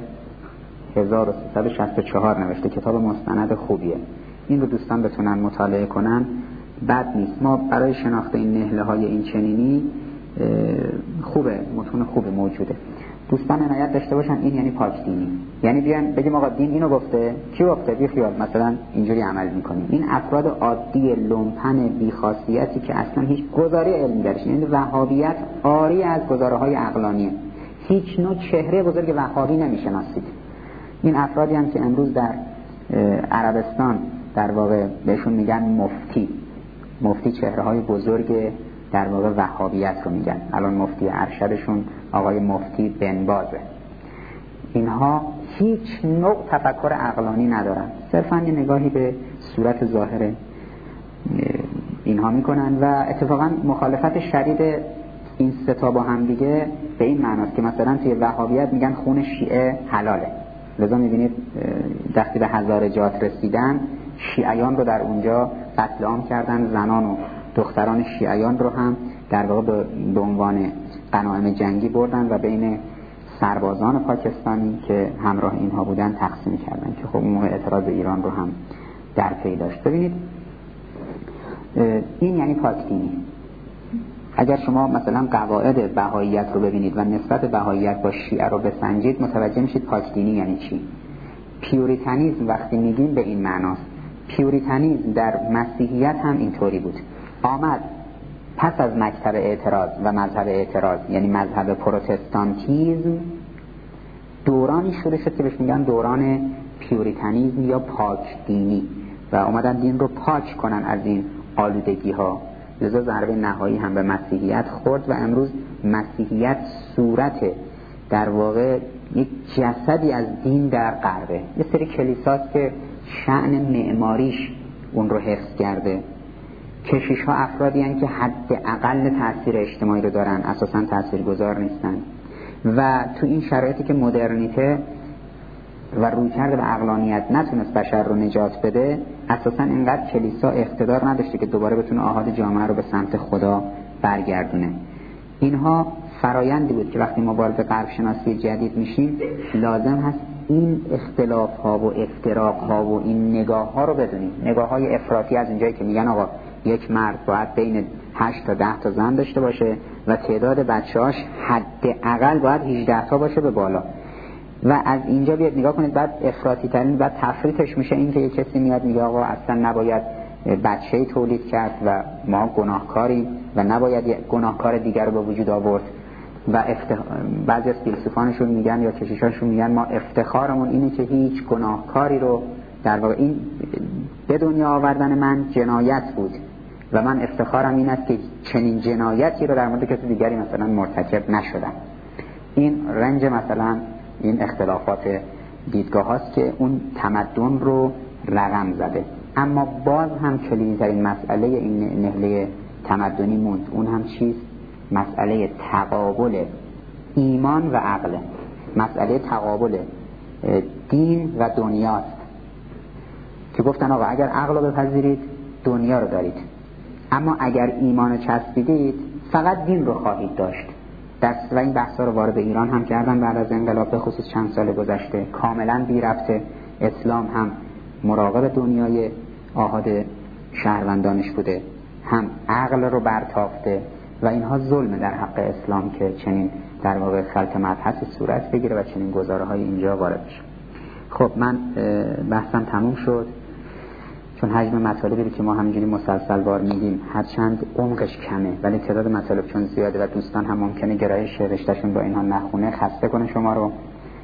1364 نوشته، کتاب مستند خوبیه. این رو دوستان بتونن مطالعه کنن بد نیست. ما برای شناخت این نهله های این چنینی خوبه، متون خوبه موجوده. دوستان عنایت داشته باشن این یعنی پاک دینی، یعنی بیان بگیم آقا دین اینو گفته، کی گفته؟ بی خیال مثلا اینجوری عمل میکنیم. این افراد عادی لومپن بی خاصیتی که اصلا هیچ گزاره علمی درش، یعنی وهابیت عاری از گزاره‌های عقلانیه، هیچ نوع چهره بزرگ وهابی نمیشناسید. این افرادی هم که امروز در عربستان در واقع بهشون میگن مفتی چهره‌های بزرگ در واقع وهابیت رو میگن. الان مفتی ارشدشون آقای مفتی بن بازه. اینها هیچ نوع تفکر عقلانی ندارن، صرفاً یه نگاهی به صورت ظاهر اینها میکنن و اتفاقاً مخالفت شدید این سه تا با هم دیگه به این معناست که مثلا توی وهابیت میگن خون شیعه حلاله، لذا میبینید وقتی به هزارجات رسیدن شیعیان رو در اونجا قتل عام کردن، زنان و دختران شیعیان رو هم در واقع به عنوان غنایم جنگی بردن و بین سربازان پاکستانی که همراه اینها بودن تقسیم کردن که خب اون موقع اعتراض ایران رو هم در پی داشت. ببینید این یعنی پاکدینی. اگر شما مثلا قواعد بهاییت رو ببینید و نسبت بهاییت با شیعه رو بسنجید متوجه میشید پاکدینی یعنی چی. پیوریتانیزم وقتی میگیم به این معناست. پیوریتانیزم در مسیحیت هم اینطوری بود. آمد پس از مکتب اعتراض و مذهب اعتراض یعنی مذهب پروتستانتیزم دورانی شروع شد که بهش میگن دوران پیوریتانیزم یا پاک دینی و اومدن دین رو پاک کنن از این آلودگی ها. لذا ضربه نهایی هم به مسیحیت خورد و امروز مسیحیت صورت در واقع یک جسدی از دین در غربه. یه سری کلیساست که شأن معماریش اون رو حفظ کرده. کشیش ها افرادی هستند که حداقل تأثیر اجتماعی رو دارن، اساساً تاثیرگذار نیستن و تو این شرایطی که مدرنیته و رویکرد به عقلانیت نتونست بشر رو نجات بده، اساساً اینقدر کلیسا اقتدار نداشته که دوباره بتونه آحاد جامعه رو به سمت خدا برگردونه. اینها فرایندی بود که وقتی ما وارد غرب شناسی جدید میشیم لازم هست این اختلاف ها و افتراق ها و این نگاه ها رو بدونیم. نگاه های افراطی از اینجایی که میگن آقا یک مرد باید بین 8 تا 10 تا زن داشته باشه و تعداد بچه‌هاش حداقل باید 18 تا باشه به بالا و از اینجا بیاد نگاه کنید. بعد افراطی ترین بعد تفریطش میشه این که یک کسی میاد میگه آقا اصلا نباید بچه‌ای تولید کرد و ما گناهکاریم و نباید گناهکار دیگر رو به وجود آورد و بعضی از فیلسوفانشون میگن یا کشیشاشون میگن ما افتخارمون اینه که هیچ گناهکاری رو در واقع این به دنیا آوردن من جنایت بود و من افتخارم این است که چنین جنایتی رو در مورد کسی دیگری مثلا مرتکب نشدم. این رنج مثلا این اختلافات دیدگاه هاست که اون تمدن رو رقم زده. اما باز هم کلیدی‌ترین مسئله این نهله تمدنی موند. اون هم چیست؟ مسئله تقابل ایمان و عقل. مسئله تقابل دین و دنیاست که گفتن آقا اگر عقل رو بپذیرید دنیا رو دارید، اما اگر ایمان رو چسبیدید فقط دین رو خواهید داشت. و این بحثا رو وارد ایران هم کردن بعد از انقلاب، به خصوص چند سال گذشته کاملا بی ربطه. اسلام هم مراقب دنیای آحاد شهروندانش بوده، هم عقل رو برتافته و اینها ظلم در حق اسلام که چنین در واقع خلط مبحث صورت بگیره و چنین گزاره های اینجا وارد بشه. خب من بحثم تموم شد، چون حجم مطالبی که ما همینجوری مسلسل وار میگیم هرچند عمقش کمه ولی تعداد مطالب چون زیاده و دوستان هم ممکنه گرایش رشتهشون با اینها نخونه خسته کنه شما رو.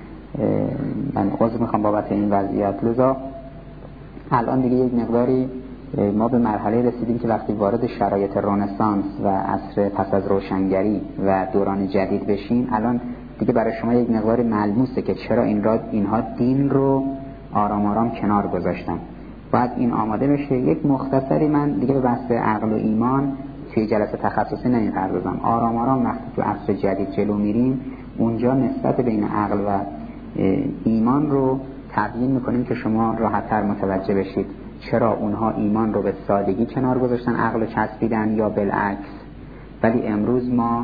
من عذر میخوام بابت این وضعیت. لذا الان دیگه یک مقداری ما به مرحله رسیدیم که وقتی وارد شرایط رنسانس و عصر پس از روشنگری و دوران جدید بشیم، الان دیگه برای شما یک مقداری ملموسه که چرا اینها دین رو آرام آرام کنار گذاشتن. باید این آماده بشه. یک مختصری من دیگه به بحث عقل و ایمان توی جلسه تخصصی نمیپردازم. آرام آرام وقتی تو عصر جدید جلو میریم اونجا نسبت بین عقل و ایمان رو تبیین میکنیم که شما راحت‌تر متوجه بشید چرا اونها ایمان رو به سادگی کنار گذاشتن، عقل رو چسبیدن یا بالعکس. ولی امروز ما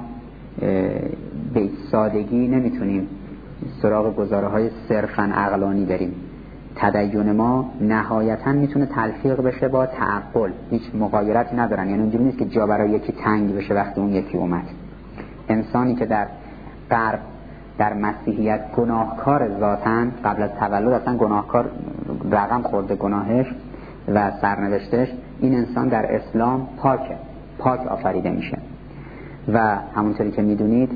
به سادگی نمیتونیم سراغ گزاره‌های صرفاً عقلانی بریم. تدین ما نهایتاً میتونه تلفیق بشه با تعقل، هیچ مغایرتی ندارن. یعنی اونجوری نیست که جا برای یکی تنگ بشه وقتی اون یکی اومد. انسانی که در غرب در مسیحیت گناهکار ذاتاً قبل از تولد اصلا گناهکار رقم خورده گناهش و سرنوشتش، این انسان در اسلام پاک آفریده میشه. و همونطوری که میدونید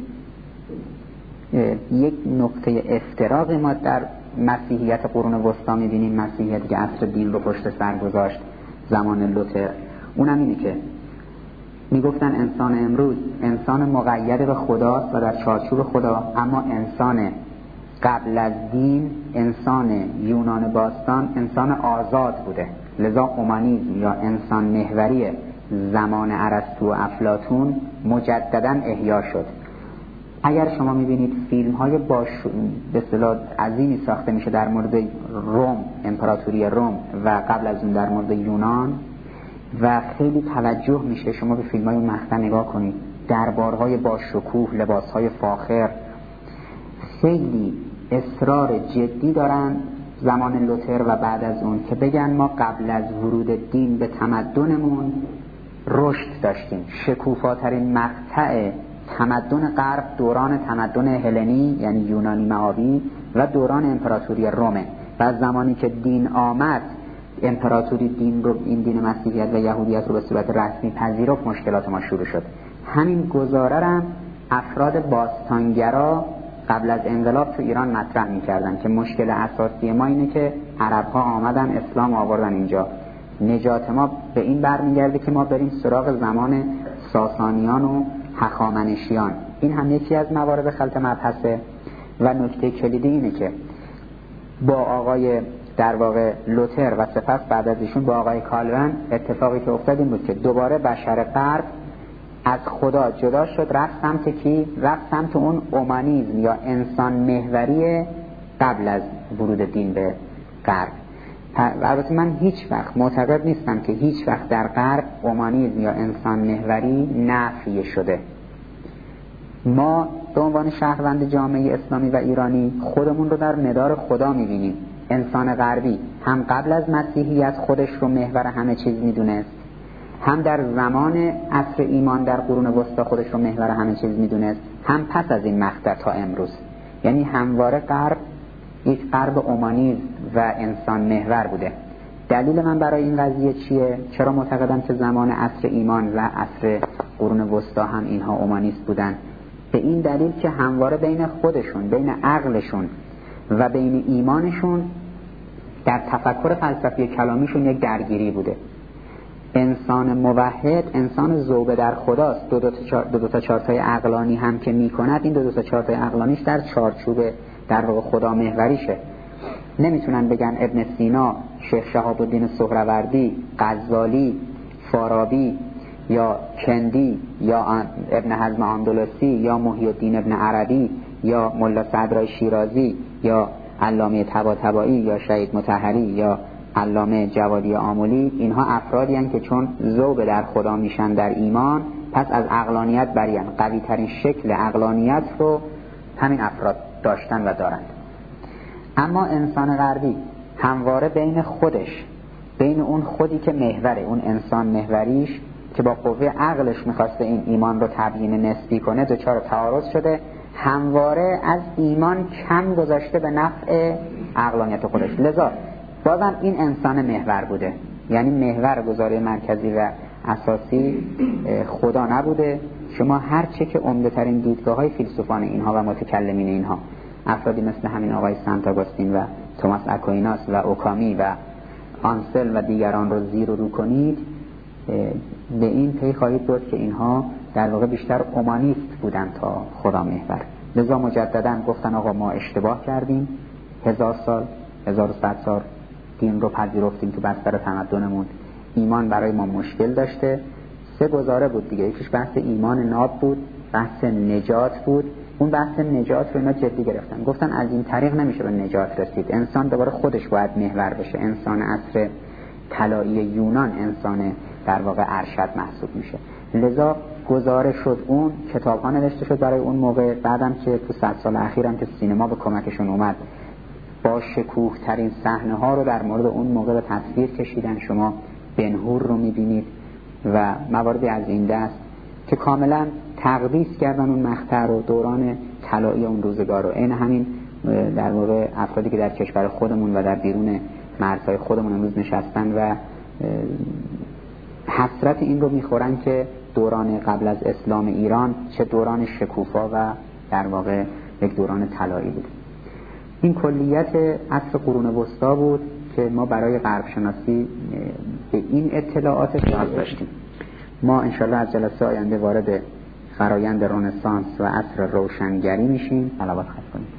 یک نقطه افتراق ما در مسیحیت قرون وسطا میبینیم، مسیحیت که عصر دین رو پشت سر گذاشت زمان لوتر، اونم اینه که میگفتن انسان امروز انسان مقید به خداست و در چارچوب خدا، اما انسان قبل از دین، انسان یونان باستان انسان آزاد بوده. لذا اومانیسم یا انسان محوری زمان ارسطو و افلاطون مجددا احیا شد. اگر شما میبینید فیلم های به اصطلاح عظیمی ساخته میشه در مورد روم، امپراتوری روم و قبل از اون در مورد یونان، و خیلی توجه میشه. شما به فیلم‌های اون مقطع نگاه کنید، دربارهای با شکوه، لباسهای فاخر، خیلی اصرار جدی دارن زمان لوتر و بعد از اون که بگن ما قبل از ورود دین به تمدنمون رشد داشتیم. شکوفاترین مقطع تمدن غرب دوران تمدن هلنی یعنی یونانی معابی و دوران امپراتوری رومه و از زمانی که دین آمد، امپراتوری دین رو، این دین مسیحیت و یهودیت رو به صورت رسمی پذیرفت، مشکلات ما شروع شد. همین گزاره هم افراد باستانگرا قبل از انقلاب تو ایران مطرح می‌کردن که مشکل اساسی ما اینه که عرب‌ها آمدن اسلام آوردن اینجا، نجات ما به این برمیگرده که ما بریم سراغ زمان ساسانیان و هخامنشیان. این هم یکی از موارد خلط مبحثه. و نکته کلیدی اینه که با آقای در واقع لوتر و سپس بعد از ایشون با آقای کالوین اتفاقی که افتاد این بود که دوباره بشر غرب از خدا جدا شد، رفت سمت کی؟ رفت سمت اون اومانیسم یا انسان محوری قبل از ورود دین به غرب. البته من هیچ وقت معتقد نیستم که هیچ وقت در غرب اومانیسم یا انسان محوری نفی شده. ما به عنوان شهروند جامعه اسلامی و ایرانی خودمون رو در مدار خدا می‌بینیم. انسان غربی هم قبل از مسیحیت خودش رو محور همه چیز می‌دونست، هم در زمان عصر ایمان در قرون وسطا خودش رو محور همه چیز می‌دونست، هم پس از این مقطع تا امروز. یعنی همواره غرب یک غرب اومانیسم و انسان محور بوده. دلیل من برای این قضیه چیه؟ چرا معتقدم که زمان عصر ایمان و عصر قرون وسطا هم اینها اومانیست بودن؟ به این دلیل که همواره بین خودشون، بین عقلشون و بین ایمانشون در تفکر فلسفی کلامیشون یک درگیری بوده. انسان موحد، انسان ذوب در خداست. دو تا چارتای عقلانی هم که میکند، این دو تا چارتای عقلانیش در چارچوب در واقع خدا محوریشه. نمیتونن بگن ابن سینا، شیخ شهاب الدین سهروردی، غزالی، فارابی یا کندی یا ابن حزم اندلسی یا محی الدین ابن عربی یا ملا صدرای شیرازی یا علامه طباطبایی یا شهید مطهری یا علامه جوادی آملی، اینها افرادی هستند که چون ذوب در خدا میشن در ایمان، پس از عقلانیت برین. قوی ترین شکل عقلانیت رو همین افراد داشتن و دارند. اما انسان غربی همواره بین خودش، بین اون خودی که محوره، اون انسان محوریش که با قوه عقلش میخواسته این ایمان رو تبیین نسبی کنه، دچار تعارض شده، همواره از ایمان کم گذاشته به نفع عقلانیت خودش. لذا بازم این انسان محور بوده، یعنی محور گزاره مرکزی و اساسی خدا نبوده. شما هر چه که عمده ترین دیدگاه های فیلسوفان اینها و متکلمین اینها، افرادی مثل همین آقای سنت آگوستین و توماس اکویناس و اوکامی و آنسل و دیگران رو زیر و رو کنید، به این پی خواهید برد که اینها در واقع بیشتر اومانیست بودن تا خدا محور. لذا مجددا گفتن آقا ما اشتباه کردیم، 1000 سال 1100 سال دین رو پذیرفتیم تو بستر تمدنمون، ایمان برای ما مشکل داشته. 3 گزاره بود دیگه، یکیش بحث ایمان ناب بود، بحث نجات بود. اون بحث نجات رو اینا جدی گرفتن، گفتن از این طریق نمیشه به نجات رسید، انسان دوباره خودش باید محور بشه. انسان عصر طلایی یونان انسان در واقع ارشد محسوب میشه. لذا گزاره شد، اون کتاب ها نوشته شد برای اون موقع. بعدم که تو 100 سال اخیرم که سینما به کمکشون اومد، با شکوه ترین صحنه ها رو در مورد اون موقع به تصویر کشیدن. شما بن هور رو میبینید و مواردی از این دست که کاملا تقدیس کردن اون مقطع رو، دوران طلایی اون روزگار رو. این همین در واقع افرادی که در کشور خودمون و در بیرون مرزهای خودمون امروز نشستن و حسرت این رو میخورن که دوران قبل از اسلام ایران چه دوران شکوفا و در واقع یک دوران طلایی بود. این کلیت عصر قرون وسطا بود که ما برای غرب شناسی به این اطلاعات نیاز داشتیم. ما انشالله از جلسه آینده وارد فرایند رنسانس و عصر روشنگری میشیم. علاوه خواهد کنیم.